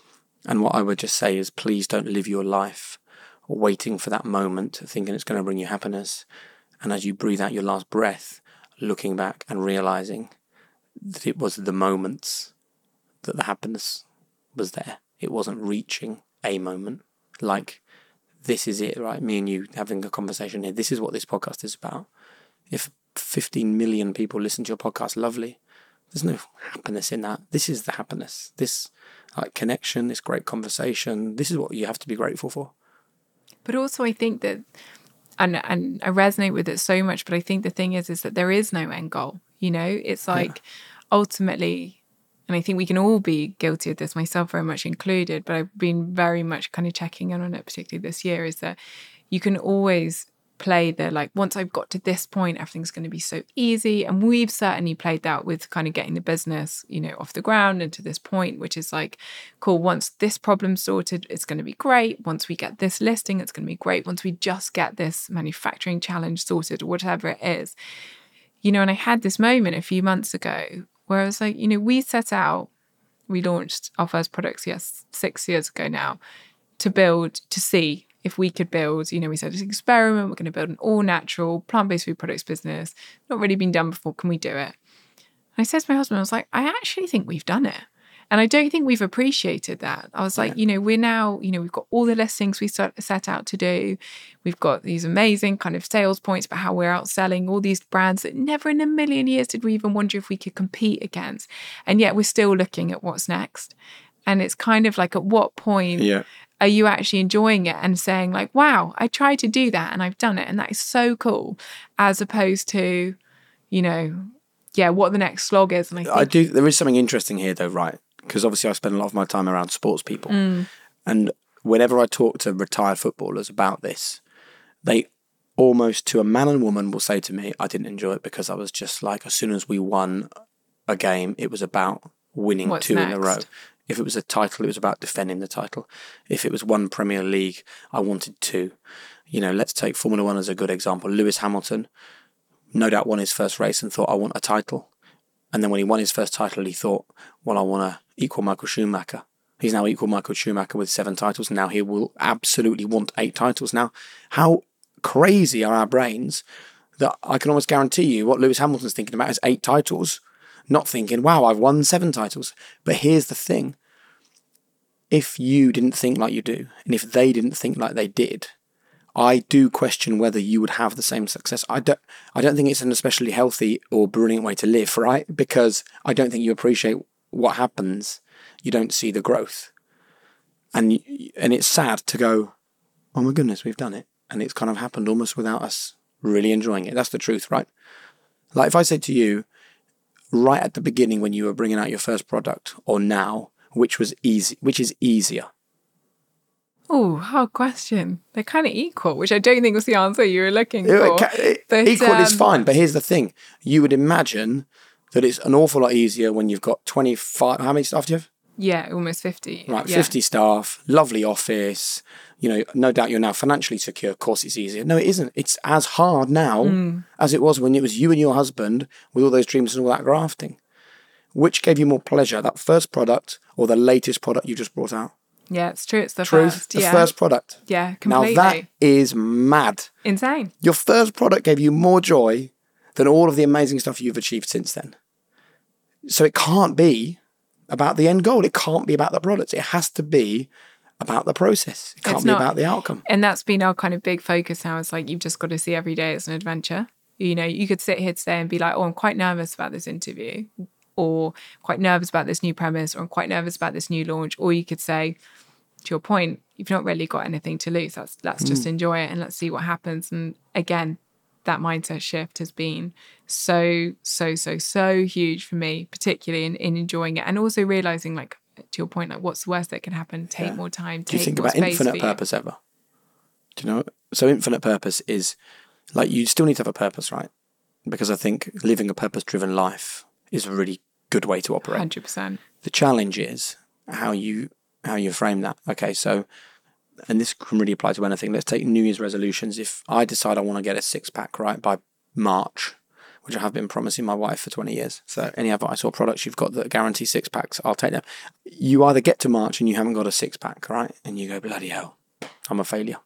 And what I would just say is, please don't live your life waiting for that moment, thinking it's going to bring you happiness. And as you breathe out your last breath, looking back and realising that it was the moments that the happiness was there. It wasn't reaching a moment. Like, this is it, right? Me and you having a conversation here. This is what this podcast is about. If fifteen million people listen to your podcast, lovely. There's no happiness in that. This is the happiness. This like connection, this great conversation. This is what you have to be grateful for. But also I think that, and and I resonate with it so much, but I think the thing is, is that there is no end goal. You know, it's like yeah. ultimately, and I think we can all be guilty of this, myself very much included, but I've been very much kind of checking in on it, particularly this year, is that you can always play the, like, once I've got to this point, everything's going to be so easy. And we've certainly played that with kind of getting the business, you know, off the ground and to this point, which is like, cool, once this problem's sorted, it's going to be great. Once we get this listing, it's going to be great. Once we just get this manufacturing challenge sorted, or whatever it is. You know, and I had this moment a few months ago where I was like, you know, we set out, we launched our first products, yes, six years ago now, to build, to see if we could build, you know, we said it's an experiment, we're going to build an all-natural, plant-based food products business, not really been done before, can we do it? And I said to my husband, I was like, I actually think we've done it. And I don't think we've appreciated that. I was like, yeah. you know, we're now, you know, we've got all the listings we start, set out to do. We've got these amazing kind of sales points about how we're outselling all these brands that never in a million years did we even wonder if we could compete against. And yet we're still looking at what's next. And it's kind of like, at what point yeah. are you actually enjoying it and saying like, wow, I tried to do that and I've done it. And that is so cool, as opposed to, you know, yeah, what the next slog is. And I, think- I do, there is something interesting here though, right? Because obviously I spend a lot of my time around sports people. Mm. And whenever I talk to retired footballers about this, they almost to a man and woman will say to me, I didn't enjoy it because I was just like, as soon as we won a game, it was about winning What's two next? in a row. If it was a title, it was about defending the title. If it was one Premier League, I wanted two. You know, let's take Formula One as a good example. Lewis Hamilton, no doubt, won his first race and thought, I want a title. And then when he won his first title, he thought, well, I want to equal Michael Schumacher. He's now equal Michael Schumacher with seven titles. And now he will absolutely want eight titles. Now, how crazy are our brains that I can almost guarantee you what Lewis Hamilton's thinking about is eight titles. Not thinking, wow, I've won seven titles. But here's the thing. If you didn't think like you do, and if they didn't think like they did, I do question whether you would have the same success. I don't, I don't think it's an especially healthy or brilliant way to live, right? Because I don't think you appreciate what happens. You don't see the growth. And, and it's sad to go, oh my goodness, we've done it. And it's kind of happened almost without us really enjoying it. That's the truth, right? Like if I said to you, right at the beginning when you were bringing out your first product, or now, which was easy, which is easier? Oh, hard question. They're kind of equal, which I don't think was the answer you were looking for. It, but, equal um, is fine, but here's the thing. You would imagine that it's an awful lot easier when you've got twenty-five, how many staff do you have? Yeah, almost fifty. Right, yeah. fifty staff, lovely office. You know, no doubt you're now financially secure. Of course, it's easier. No, it isn't. It's as hard now Mm. as it was when it was you and your husband with all those dreams and all that grafting. Which gave you more pleasure, that first product or the latest product you just brought out? Yeah, it's true. It's the Truth, first. the yeah. first product. Yeah, completely. Now that is mad. Insane. Your first product gave you more joy than all of the amazing stuff you've achieved since then. So it can't be about the end goal. It can't be about the product. It has to be about the process. It can't It's be not. about the outcome. And that's been our kind of big focus now. It's like, you've just got to see every day as an adventure. You know, you could sit here today and be like, oh, I'm quite nervous about this interview, or quite nervous about this new premise, or I'm quite nervous about this new launch. Or you could say, to your point, you've not really got anything to lose. Let's, let's just Mm. enjoy it and let's see what happens. And again, that mindset shift has been so, so, so, so huge for me, particularly in, in enjoying it. And also realizing, like, to your point, like, what's the worst that can happen? Take Yeah. more time. Do you take think more about space infinite for you. purpose ever? Do you know? So infinite purpose is like, you still need to have a purpose, right? Because I think living a purpose-driven life is a really good way to operate. one hundred percent. The challenge is how you how you frame that. Okay, so, and this can really apply to anything. Let's take New Year's resolutions. If I decide I want to get a six-pack, right, by March, which I have been promising my wife for twenty years. So any advice or products you've got that guarantee six-packs, I'll take them. You either get to March and you haven't got a six-pack, right, and you go, bloody hell, I'm a failure.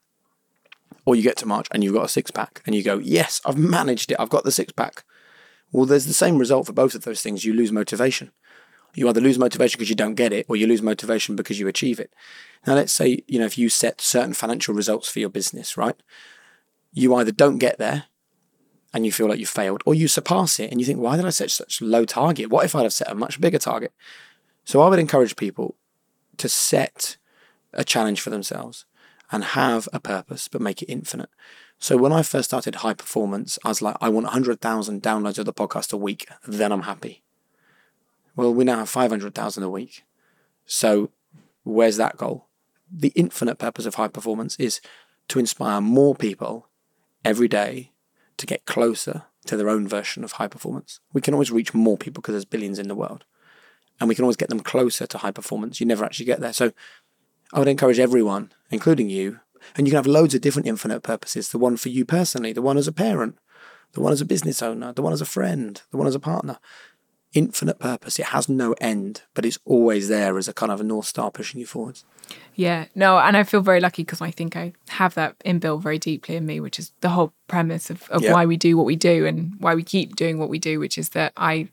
Or you get to March and you've got a six-pack and you go, yes, I've managed it, I've got the six-pack. Well, there's the same result for both of those things. You lose motivation. You either lose motivation because you don't get it, or you lose motivation because you achieve it. Now, let's say, you know, if you set certain financial results for your business, right? You either don't get there and you feel like you failed, or you surpass it and you think, why did I set such a low target? What if I'd have set a much bigger target? So I would encourage people to set a challenge for themselves and have a purpose, but make it infinite. So when I first started High Performance, I was like, I want one hundred thousand downloads of the podcast a week, then I'm happy. Well, we now have five hundred thousand a week. So where's that goal? The infinite purpose of High Performance is to inspire more people every day to get closer to their own version of high performance. We can always reach more people because there's billions in the world. And we can always get them closer to high performance. You never actually get there. So I would encourage everyone, including you, and you can have loads of different infinite purposes. The one for you personally, the one as a parent, the one as a business owner, the one as a friend, the one as a partner. Infinite purpose. It has no end, but it's always there as a kind of a North Star pushing you forwards. Yeah, no, and I feel very lucky because I think I have that inbuilt very deeply in me, which is the whole premise of, of Yeah. why we do what we do and why we keep doing what we do, which is that I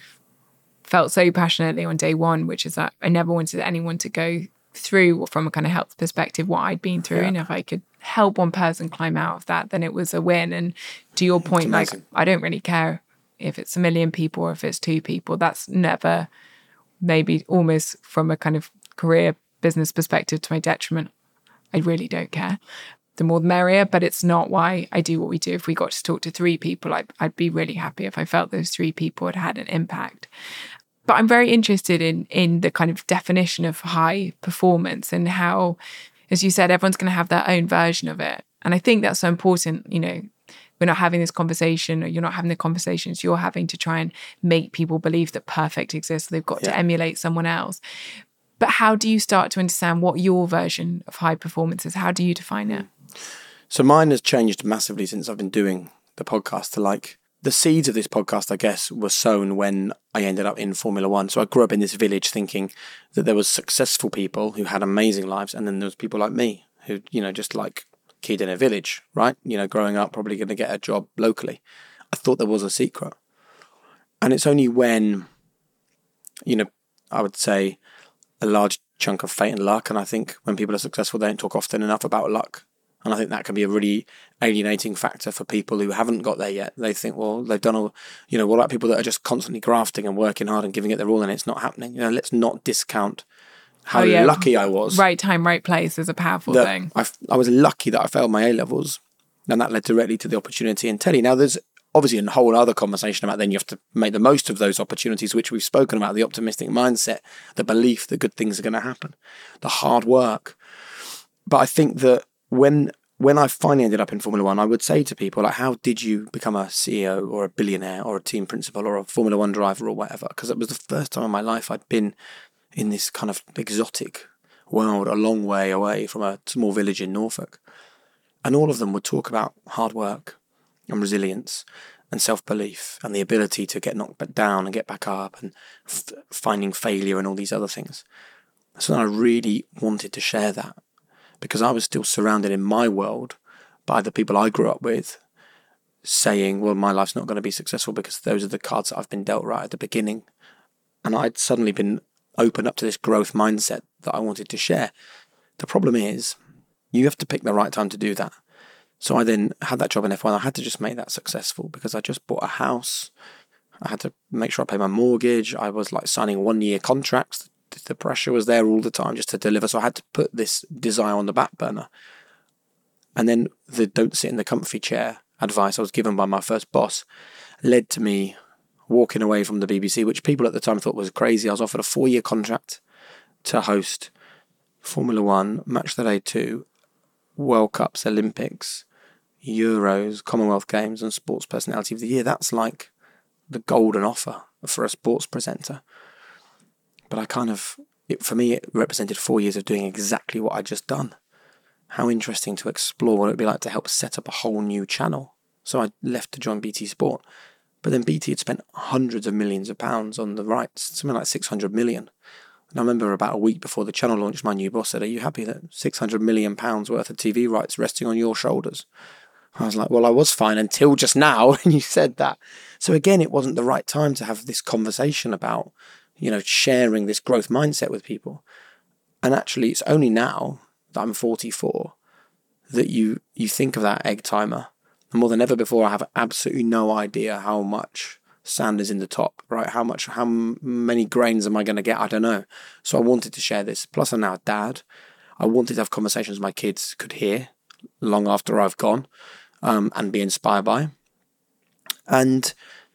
felt so passionately on day one, which is that I never wanted anyone to go through, from a kind of health perspective, what I'd been through. Yeah. And if I could help one person climb out of that, then it was a win. And to your point, like, amazing. I don't really care if it's a million people or if it's two people. That's never, maybe almost from a kind of career business perspective, to my detriment. I really don't care. The more the merrier, but it's not why I do what we do. If we got to talk to three people, I'd, I'd be really happy if I felt those three people had had an impact. But I'm very interested in in the kind of definition of high performance and how, as you said, everyone's going to have their own version of it. And I think that's so important. You know, we're not having this conversation, or you're not having the conversations. You're having to try and make people believe that perfect exists. They've got Yeah. to emulate someone else. But how do you start to understand what your version of high performance is? How do you define it? So mine has changed massively since I've been doing the podcast. To like the seeds of this podcast, I guess, were sown when I ended up in Formula One. So I grew up in this village thinking that there was successful people who had amazing lives, and then there was people like me who, you know, just like kid in a village, right? You know, growing up, probably going to get a job locally. I thought there was a secret. And it's only when, you know, I would say a large chunk of fate and luck. And I think when people are successful, they don't talk often enough about luck. And I think that can be a really alienating factor for people who haven't got there yet. They think, well, they've done all, you know, what about people that are just constantly grafting and working hard and giving it their all and it's not happening? You know, let's not discount how Oh, yeah. lucky I was. Right time, right place is a powerful that thing. I, I was lucky that I failed my A-levels, and that led directly to the opportunity in telly. Now, there's obviously a whole other conversation about then you have to make the most of those opportunities, which we've spoken about, the optimistic mindset, the belief that good things are going to happen, the hard work. But I think that when when I finally ended up in Formula One, I would say to people, like, how did you become a C E O or a billionaire or a team principal or a Formula One driver or whatever? Because it was the first time in my life I'd been in this kind of exotic world a long way away from a small village in Norfolk. And all of them would talk about hard work and resilience and self-belief and the ability to get knocked down and get back up and f- finding failure and all these other things. So I really wanted to share that because I was still surrounded in my world by the people I grew up with saying, well, my life's not going to be successful because those are the cards that I've been dealt right at the beginning. And I'd suddenly been opened up to this growth mindset that I wanted to share. The problem is you have to pick the right time to do that. So I then had that job in F one. I had to just make that successful because I just bought a house. I had to make sure I pay my mortgage. I was like signing one-year contracts. The pressure was there all the time just to deliver. So I had to put this desire on the back burner. And then the don't sit in the comfy chair advice I was given by my first boss led to me walking away from the B B C, which people at the time thought was crazy. I was offered a four-year contract to host Formula One, Match the Day two, World Cups, Olympics, Euros, Commonwealth Games, and Sports Personality of the Year. That's like the golden offer for a sports presenter. But I kind of, it, for me, it represented four years of doing exactly what I'd just done. How interesting to explore what it would be like to help set up a whole new channel. So I left to join B T Sport. But then B T had spent hundreds of millions of pounds on the rights, something like six hundred million. And I remember about a week before the channel launched, my new boss said, are you happy that six hundred million pounds worth of T V rights resting on your shoulders? I was like, well, I was fine until just now when you said that. So again, it wasn't the right time to have this conversation about, you know, sharing this growth mindset with people. And actually, it's only now that I'm forty-four that you, you think of that egg timer. And more than ever before, I have absolutely no idea how much sand is in the top, right? How much, how many grains am I going to get? I don't know. So I wanted to share this. Plus, I'm now a dad. I wanted to have conversations my kids could hear long after I've gone um, and be inspired by. And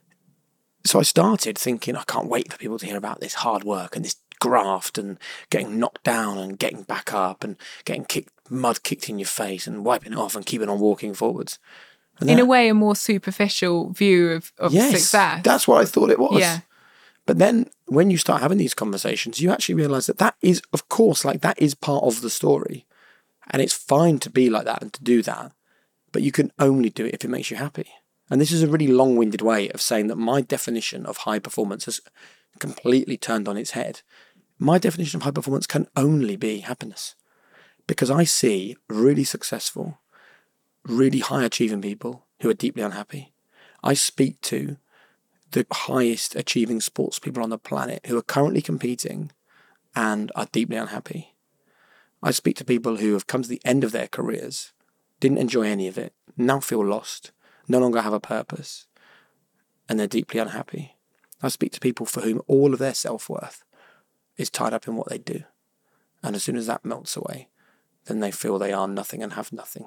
so I started thinking, I can't wait for people to hear about this hard work and this graft and getting knocked down and getting back up and getting kicked, mud kicked in your face and wiping it off and keeping on walking forwards. And in that, a way, a more superficial view of, of yes, success. That's what I thought it was. Yeah. But then when you start having these conversations, you actually realise that that is, of course, like that is part of the story. And it's fine to be like that and to do that. But you can only do it if it makes you happy. And this is a really long-winded way of saying that my definition of high performance has completely turned on its head. My definition of high performance can only be happiness. Because I see really successful, really high-achieving people who are deeply unhappy. I speak to the highest achieving sports people on the planet who are currently competing and are deeply unhappy. I speak to people who have come to the end of their careers, didn't enjoy any of it, now feel lost, no longer have a purpose, and they're deeply unhappy. I speak to people for whom all of their self-worth is tied up in what they do. And as soon as that melts away, then they feel they are nothing and have nothing.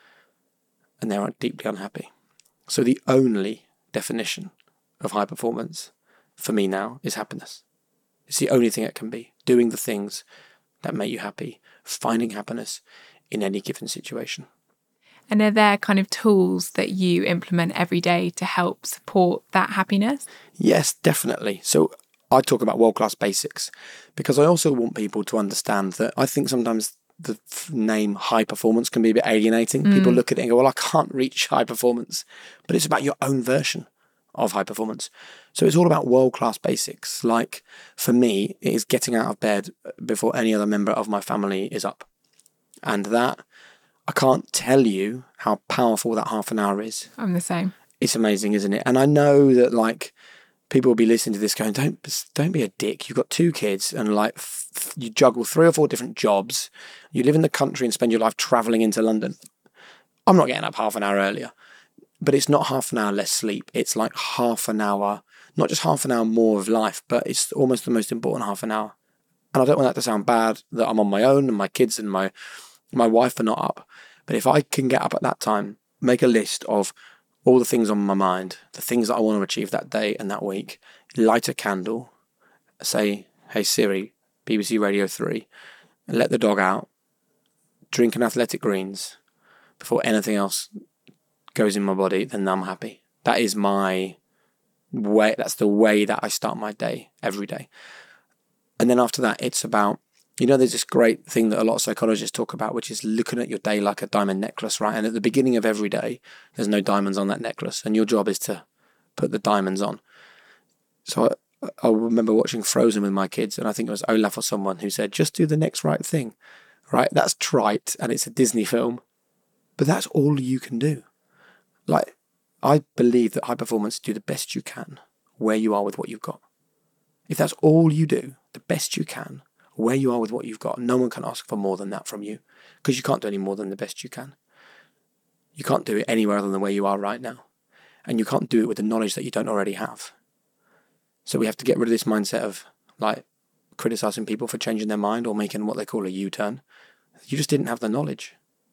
And they are deeply unhappy. So the only definition of high performance for me now is happiness. It's the only thing it can be. Doing the things that make you happy, finding happiness in any given situation. And are there kind of tools that you implement every day to help support that happiness? Yes, definitely. So I talk about world-class basics because I also want people to understand that I think sometimes the name high performance can be a bit alienating. Mm. People look at it and go, well, I can't reach high performance. But it's about your own version of high performance. So it's all about world-class basics. Like for me, it is getting out of bed before any other member of my family is up. And that, I can't tell you how powerful that half an hour is. I'm the same. It's amazing, isn't it? And I know that like people will be listening to this going, don't don't be a dick. You've got two kids and like f- you juggle three or four different jobs. You live in the country and spend your life travelling into London. I'm not getting up half an hour earlier. But it's not half an hour less sleep. It's like half an hour, not just half an hour more of life, but it's almost the most important half an hour. And I don't want that to sound bad, that I'm on my own and my kids and my my wife are not up. But if I can get up at that time, make a list of all the things on my mind, the things that I want to achieve that day and that week, light a candle, say, hey Siri, B B C Radio three, and let the dog out, drink an Athletic Greens before anything else goes in my body, then I'm happy. That is my way, that's the way that I start my day every day. And then after that, it's about, you know, there's this great thing that a lot of psychologists talk about, which is looking at your day like a diamond necklace, right? And at the beginning of every day, there's no diamonds on that necklace. And your job is to put the diamonds on. So I, I remember watching Frozen with my kids, and I think it was Olaf or someone who said, just do the next right thing, right? That's trite, and it's a Disney film, but that's all you can do. Like, I believe that high performance, do the best you can where you are with what you've got. If that's all you do, the best you can, where you are with what you've got, no one can ask for more than that from you, because you can't do any more than the best you can. You can't do it anywhere other than where you are right now. And you can't do it with the knowledge that you don't already have. So we have to get rid of this mindset of like criticizing people for changing their mind or making what they call a U-turn. You just didn't have the knowledge.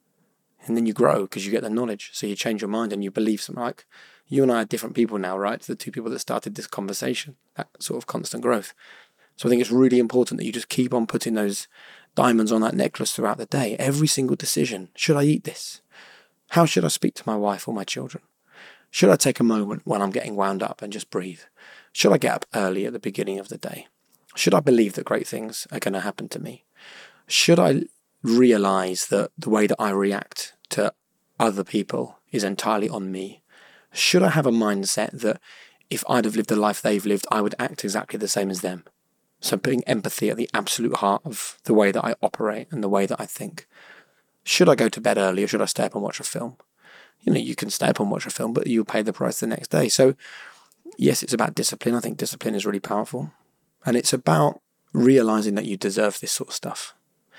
And then you grow because you get the knowledge. So you change your mind and you believe something. Like, you and I are different people now, right? The two people that started this conversation, that sort of constant growth. So I think it's really important that you just keep on putting those diamonds on that necklace throughout the day. Every single decision. Should I eat this? How should I speak to my wife or my children? Should I take a moment when I'm getting wound up and just breathe? Should I get up early at the beginning of the day? Should I believe that great things are going to happen to me? Should I realize that the way that I react to other people is entirely on me? Should I have a mindset that if I'd have lived the life they've lived, I would act exactly the same as them? So putting empathy at the absolute heart of the way that I operate and the way that I think. Should I go to bed early or should I stay up and watch a film? You know, you can stay up and watch a film, but you'll pay the price the next day. So yes, it's about discipline. I think discipline is really powerful. And it's about realizing that you deserve this sort of stuff.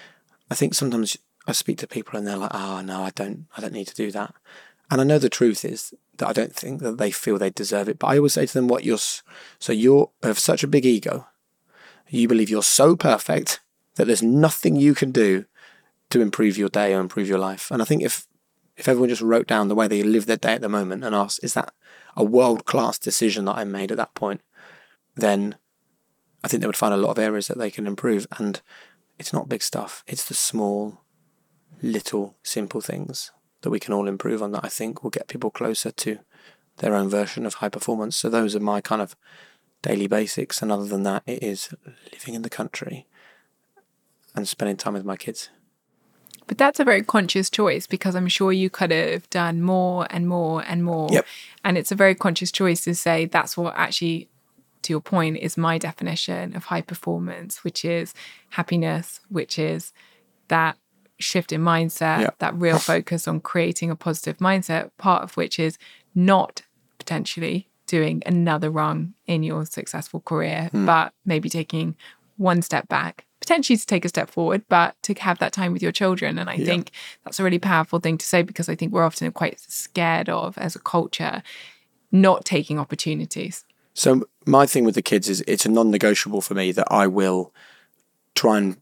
I think sometimes I speak to people and they're like, oh, no, I don't, I don't need to do that. And I know the truth is that I don't think that they feel they deserve it. But I always say to them, what you're, so you have such a big ego. You believe you're so perfect that there's nothing you can do to improve your day or improve your life. And I think if, if everyone just wrote down the way they live their day at the moment and asked, is that a world-class decision that I made at that point? Then I think they would find a lot of areas that they can improve. And it's not big stuff. It's the small, little, simple things that we can all improve on that I think will get people closer to their own version of high performance. So those are my kind of daily basics. And other than that, it is living in the country and spending time with my kids. But that's a very conscious choice, because I'm sure you could have done more and more and more. Yep. And it's a very conscious choice to say that's what actually, to your point, is my definition of high performance, which is happiness, which is that shift in mindset, yeah. that real focus on creating a positive mindset, part of which is not potentially doing another rung in your successful career, mm. but maybe taking one step back, potentially to take a step forward, but to have that time with your children. And I yeah. think that's a really powerful thing to say, because I think we're often quite scared of, as a culture, not taking opportunities. So my thing with the kids is it's a non-negotiable for me that I will try and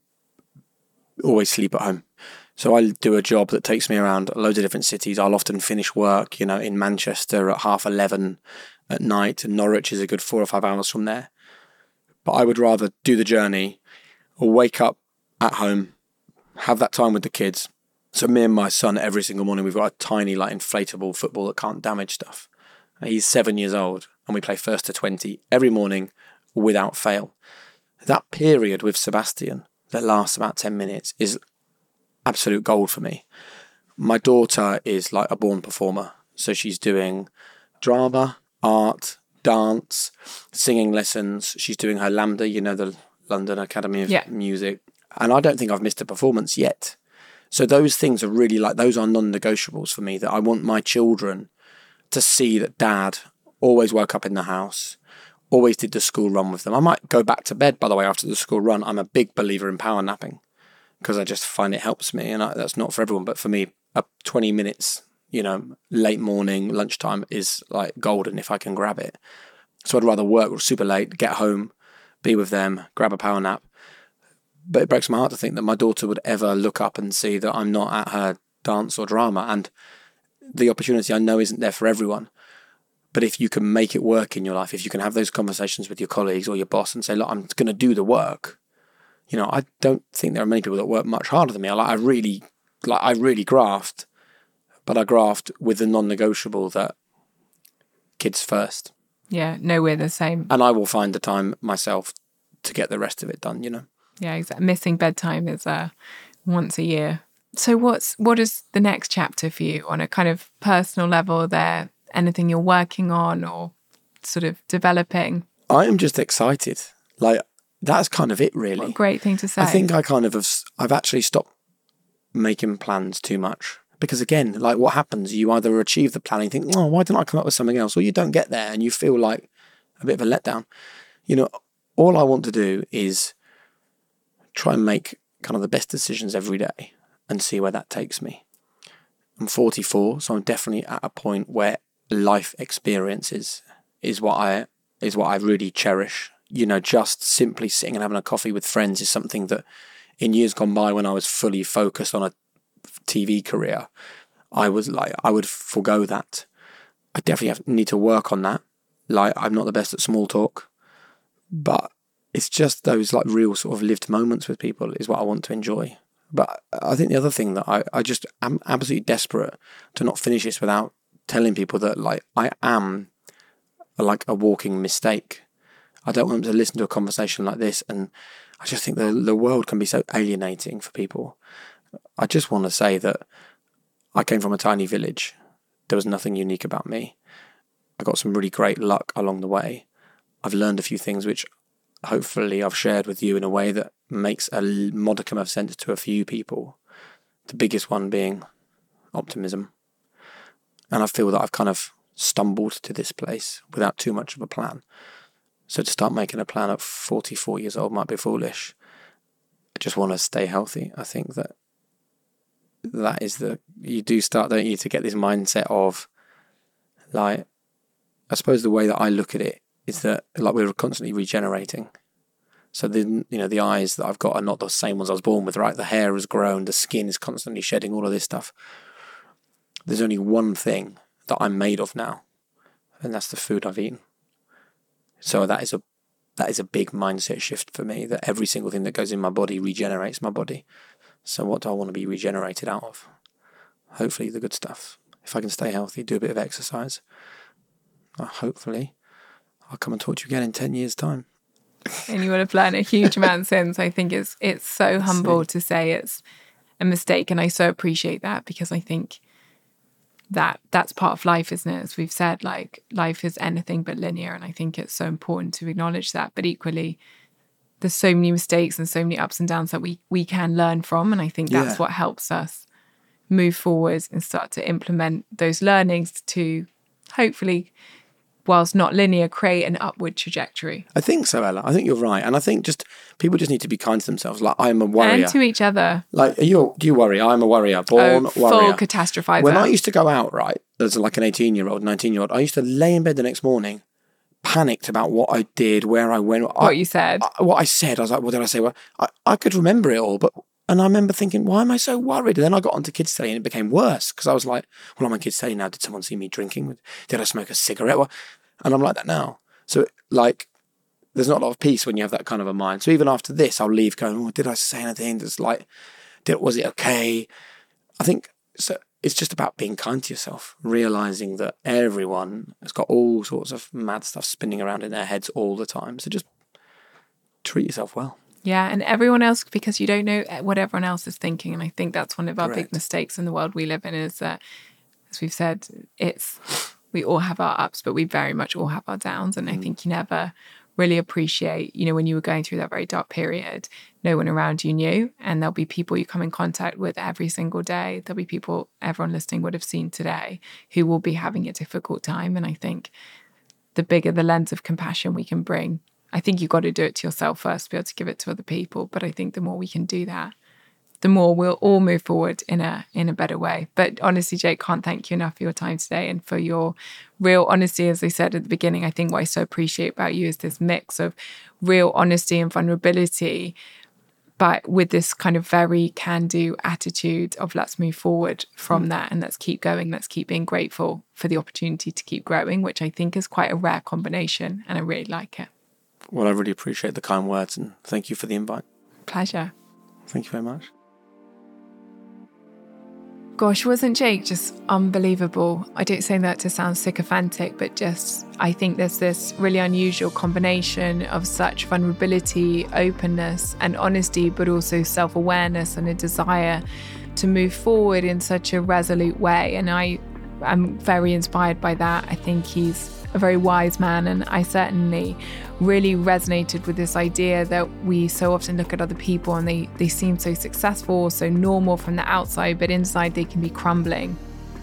always sleep at home. So I do a job that takes me around loads of different cities. I'll often finish work, you know, in Manchester at half eleven at night, and Norwich is a good four or five hours from there. But I would rather do the journey or wake up at home, have that time with the kids. So me and my son, every single morning, we've got a tiny, like, inflatable football that can't damage stuff. He's seven years old, and we play first to twenty every morning without fail. That period with Sebastian that lasts about ten minutes is absolute gold for me. My daughter is like a born performer. So she's doing drama, art, dance, singing lessons. She's doing her LAMDA, you know, the London Academy of yeah. Music. And I don't think I've missed a performance yet. So those things are really like, those are non-negotiables for me, that I want my children to see that dad always woke up in the house, always did the school run with them. I might go back to bed, by the way, after the school run. I'm a big believer in power napping because I just find it helps me. And I, that's not for everyone, but for me, a twenty minutes, you know, late morning, lunchtime is like golden if I can grab it. So I'd rather work super late, get home, be with them, grab a power nap. But it breaks my heart to think that my daughter would ever look up and see that I'm not at her dance or drama. And the opportunity I know isn't there for everyone. But if you can make it work in your life, if you can have those conversations with your colleagues or your boss and say, look, I'm going to do the work. You know, I don't think there are many people that work much harder than me. I like, I really, like, I really graft, but I graft with the non-negotiable that kids first. Yeah, no, we're the same. And I will find the time myself to get the rest of it done, you know? Yeah, exactly. Missing bedtime is uh, once a year. So what's what is the next chapter for you on a kind of personal level there? Anything you're working on or sort of developing? I am just excited. Like, that's kind of it, really. What a great thing to say. I think I kind of have, I've actually stopped making plans too much. Because again, like what happens, you either achieve the plan and you think, oh, why didn't I come up with something else? Or you don't get there and you feel like a bit of a letdown. You know, all I want to do is try and make kind of the best decisions every day and see where that takes me. I'm forty-four, so I'm definitely at a point where life experiences is what I is what I really cherish. You know, just simply sitting and having a coffee with friends is something that in years gone by, when I was fully focused on a T V career, I was like, I would forego that. I definitely have, need to work on that. Like, I'm not the best at small talk, but it's just those like real sort of lived moments with people is what I want to enjoy. But I think the other thing that I, I just am absolutely desperate to not finish this without telling people that like I am a, like a walking mistake. I don't want them to listen to a conversation like this, and I just think the the world can be so alienating for people. I just want to say that I came from a tiny village. There was nothing unique about me. I got some really great luck along the way. I've learned a few things which hopefully I've shared with you in a way that makes a modicum of sense to a few people. The biggest one being optimism. And I feel that I've kind of stumbled to this place without too much of a plan. So to start making a plan at forty-four years old might be foolish. I just want to stay healthy. I think that that is the, you do start, don't you, to get this mindset of, like, I suppose the way that I look at it is that, like, we're constantly regenerating. So the, you know, the eyes that I've got are not the same ones I was born with, right? The hair has grown, the skin is constantly shedding, all of this stuff. There's only one thing that I'm made of now, and that's the food I've eaten. So that is a that is a big mindset shift for me, that every single thing that goes in my body regenerates my body. So what do I want to be regenerated out of? Hopefully the good stuff. If I can stay healthy, do a bit of exercise, uh, hopefully I'll come and talk to you again in ten years' time. And you would have learned a huge amount since. I think it's it's so Let's humble see. to say it's a mistake, and I so appreciate that, because I think that that's part of life, isn't it? As we've said, like, life is anything but linear, and I think it's so important to acknowledge that. But equally, there's so many mistakes and so many ups and downs that we we can learn from, and I think that's Yeah. what helps us move forward and start to implement those learnings to hopefully, whilst not linear, create an upward trajectory. I think so, Ella. I think you're right. And I think just people just need to be kind to themselves. Like, I'm a worrier. And to each other. Like, are you, do you worry? I'm a worrier. Born Oh, full worrier. catastrophizer. When I used to go out, right, as like an eighteen-year-old, nineteen-year-old, I used to lay in bed the next morning, panicked about what I did, where I went. what I, you said. I, what I said. I was like, what did I say? Well, I, I could remember it all, but and I remember thinking, why am I so worried? And then I got onto Kids Telly and it became worse, because I was like, well, I'm on Kids Telly now. Did someone see me drinking? Did I smoke a cigarette? Well, and I'm like that now. So, like, there's not a lot of peace when you have that kind of a mind. So even after this, I'll leave going, oh, did I say anything? Just like, did, was it okay? I think so. It's just about being kind to yourself, realizing that everyone has got all sorts of mad stuff spinning around in their heads all the time. So just treat yourself well. Yeah, and everyone else, because you don't know what everyone else is thinking. And I think that's one of our Correct. big mistakes in the world we live in, is that, as we've said, it's we all have our ups, but we very much all have our downs. And I think you never really appreciate, you know, when you were going through that very dark period, no one around you knew. And there'll be people you come in contact with every single day. There'll be people everyone listening would have seen today who will be having a difficult time. And I think the bigger the lens of compassion we can bring, I think you've got to do it to yourself first to be able to give it to other people. But I think the more we can do that, the more we'll all move forward in a in a better way. But honestly, Jake, can't thank you enough for your time today and for your real honesty. As I said at the beginning, I think what I so appreciate about you is this mix of real honesty and vulnerability, but with this kind of very can-do attitude of let's move forward from that and let's keep going, let's keep being grateful for the opportunity to keep growing, which I think is quite a rare combination, and I really like it. Well, I really appreciate the kind words, and thank you for the invite. Pleasure. Thank you very much. Gosh, wasn't Jake just unbelievable? I don't say that to sound sycophantic, but just, I think there's this really unusual combination of such vulnerability, openness and honesty, but also self-awareness and a desire to move forward in such a resolute way. And I am very inspired by that. I think he's a very wise man, and I certainly really resonated with this idea that we so often look at other people and they, they seem so successful, so normal from the outside, but inside they can be crumbling.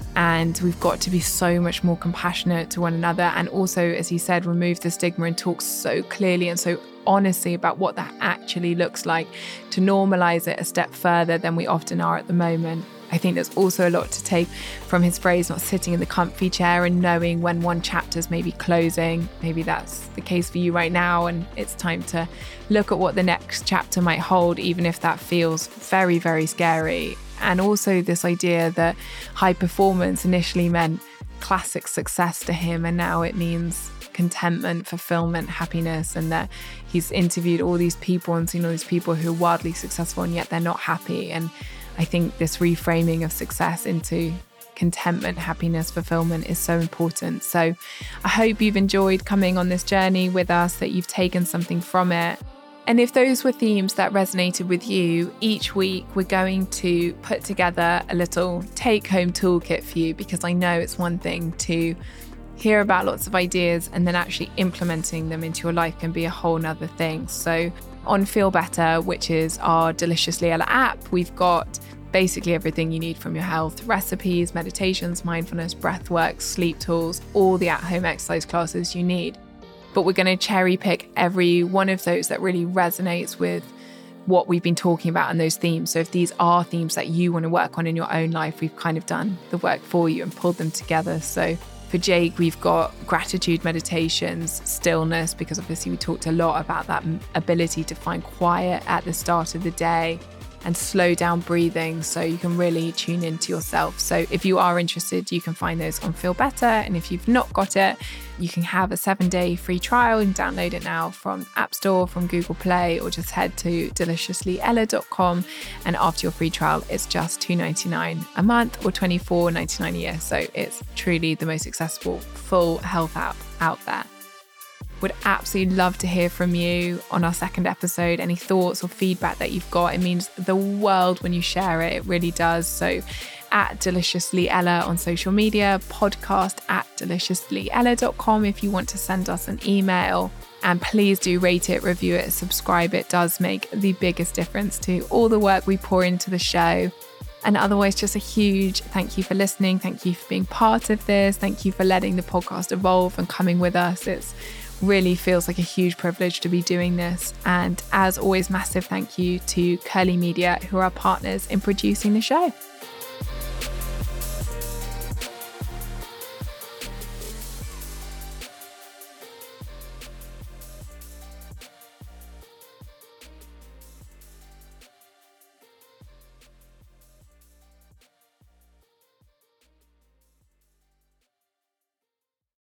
And we've got to be so much more compassionate to one another. And also, as he said, remove the stigma and talk so clearly and so honestly about what that actually looks like, to normalize it a step further than we often are at the moment. I think there's also a lot to take from his phrase, not sitting in the comfy chair and knowing when one chapter's maybe closing. Maybe that's the case for you right now, and it's time to look at what the next chapter might hold, even if that feels very, very scary. And also this idea that high performance initially meant classic success to him, and now it means contentment, fulfillment, happiness, and that he's interviewed all these people and seen all these people who are wildly successful and yet they're not happy. And I think this reframing of success into contentment, happiness, fulfillment is so important. So I hope you've enjoyed coming on this journey with us, that you've taken something from it. And if those were themes that resonated with you, each week we're going to put together a little take-home toolkit for you, because I know it's one thing to hear about lots of ideas and then actually implementing them into your life can be a whole nother thing. So on Feel Better, which is our Deliciously Ella app, we've got basically everything you need from your health: recipes, meditations, mindfulness, breath work, sleep tools, all the at-home exercise classes you need. But we're going to cherry pick every one of those that really resonates with what we've been talking about and those themes. So if these are themes that you want to work on in your own life, we've kind of done the work for you and pulled them together. So for Jake, we've got gratitude meditations, stillness, because obviously we talked a lot about that ability to find quiet at the start of the day, and slow down breathing so you can really tune into yourself. So if you are interested, you can find those on Feel Better. And if you've not got it, you can have a seven day free trial and download it now from App Store, from Google Play, or just head to deliciously ella dot com. And after your free trial, it's just two dollars and ninety-nine cents a month or twenty-four dollars and ninety-nine cents a year. So it's truly the most accessible full health app out there. Would absolutely love to hear from you on our second episode. Any thoughts or feedback that you've got. It means the world when you share it. It really does. So at Deliciously Ella on social media, podcast at deliciously ella dot com if you want to send us an email. And please do rate it, review it, subscribe. It does make the biggest difference to all the work we pour into the show. And otherwise, just a huge thank you for listening. Thank you for being part of this. Thank you for letting the podcast evolve and coming with us. It's really feels like a huge privilege to be doing this. And as always, massive thank you to Curly Media, who are our partners in producing the show.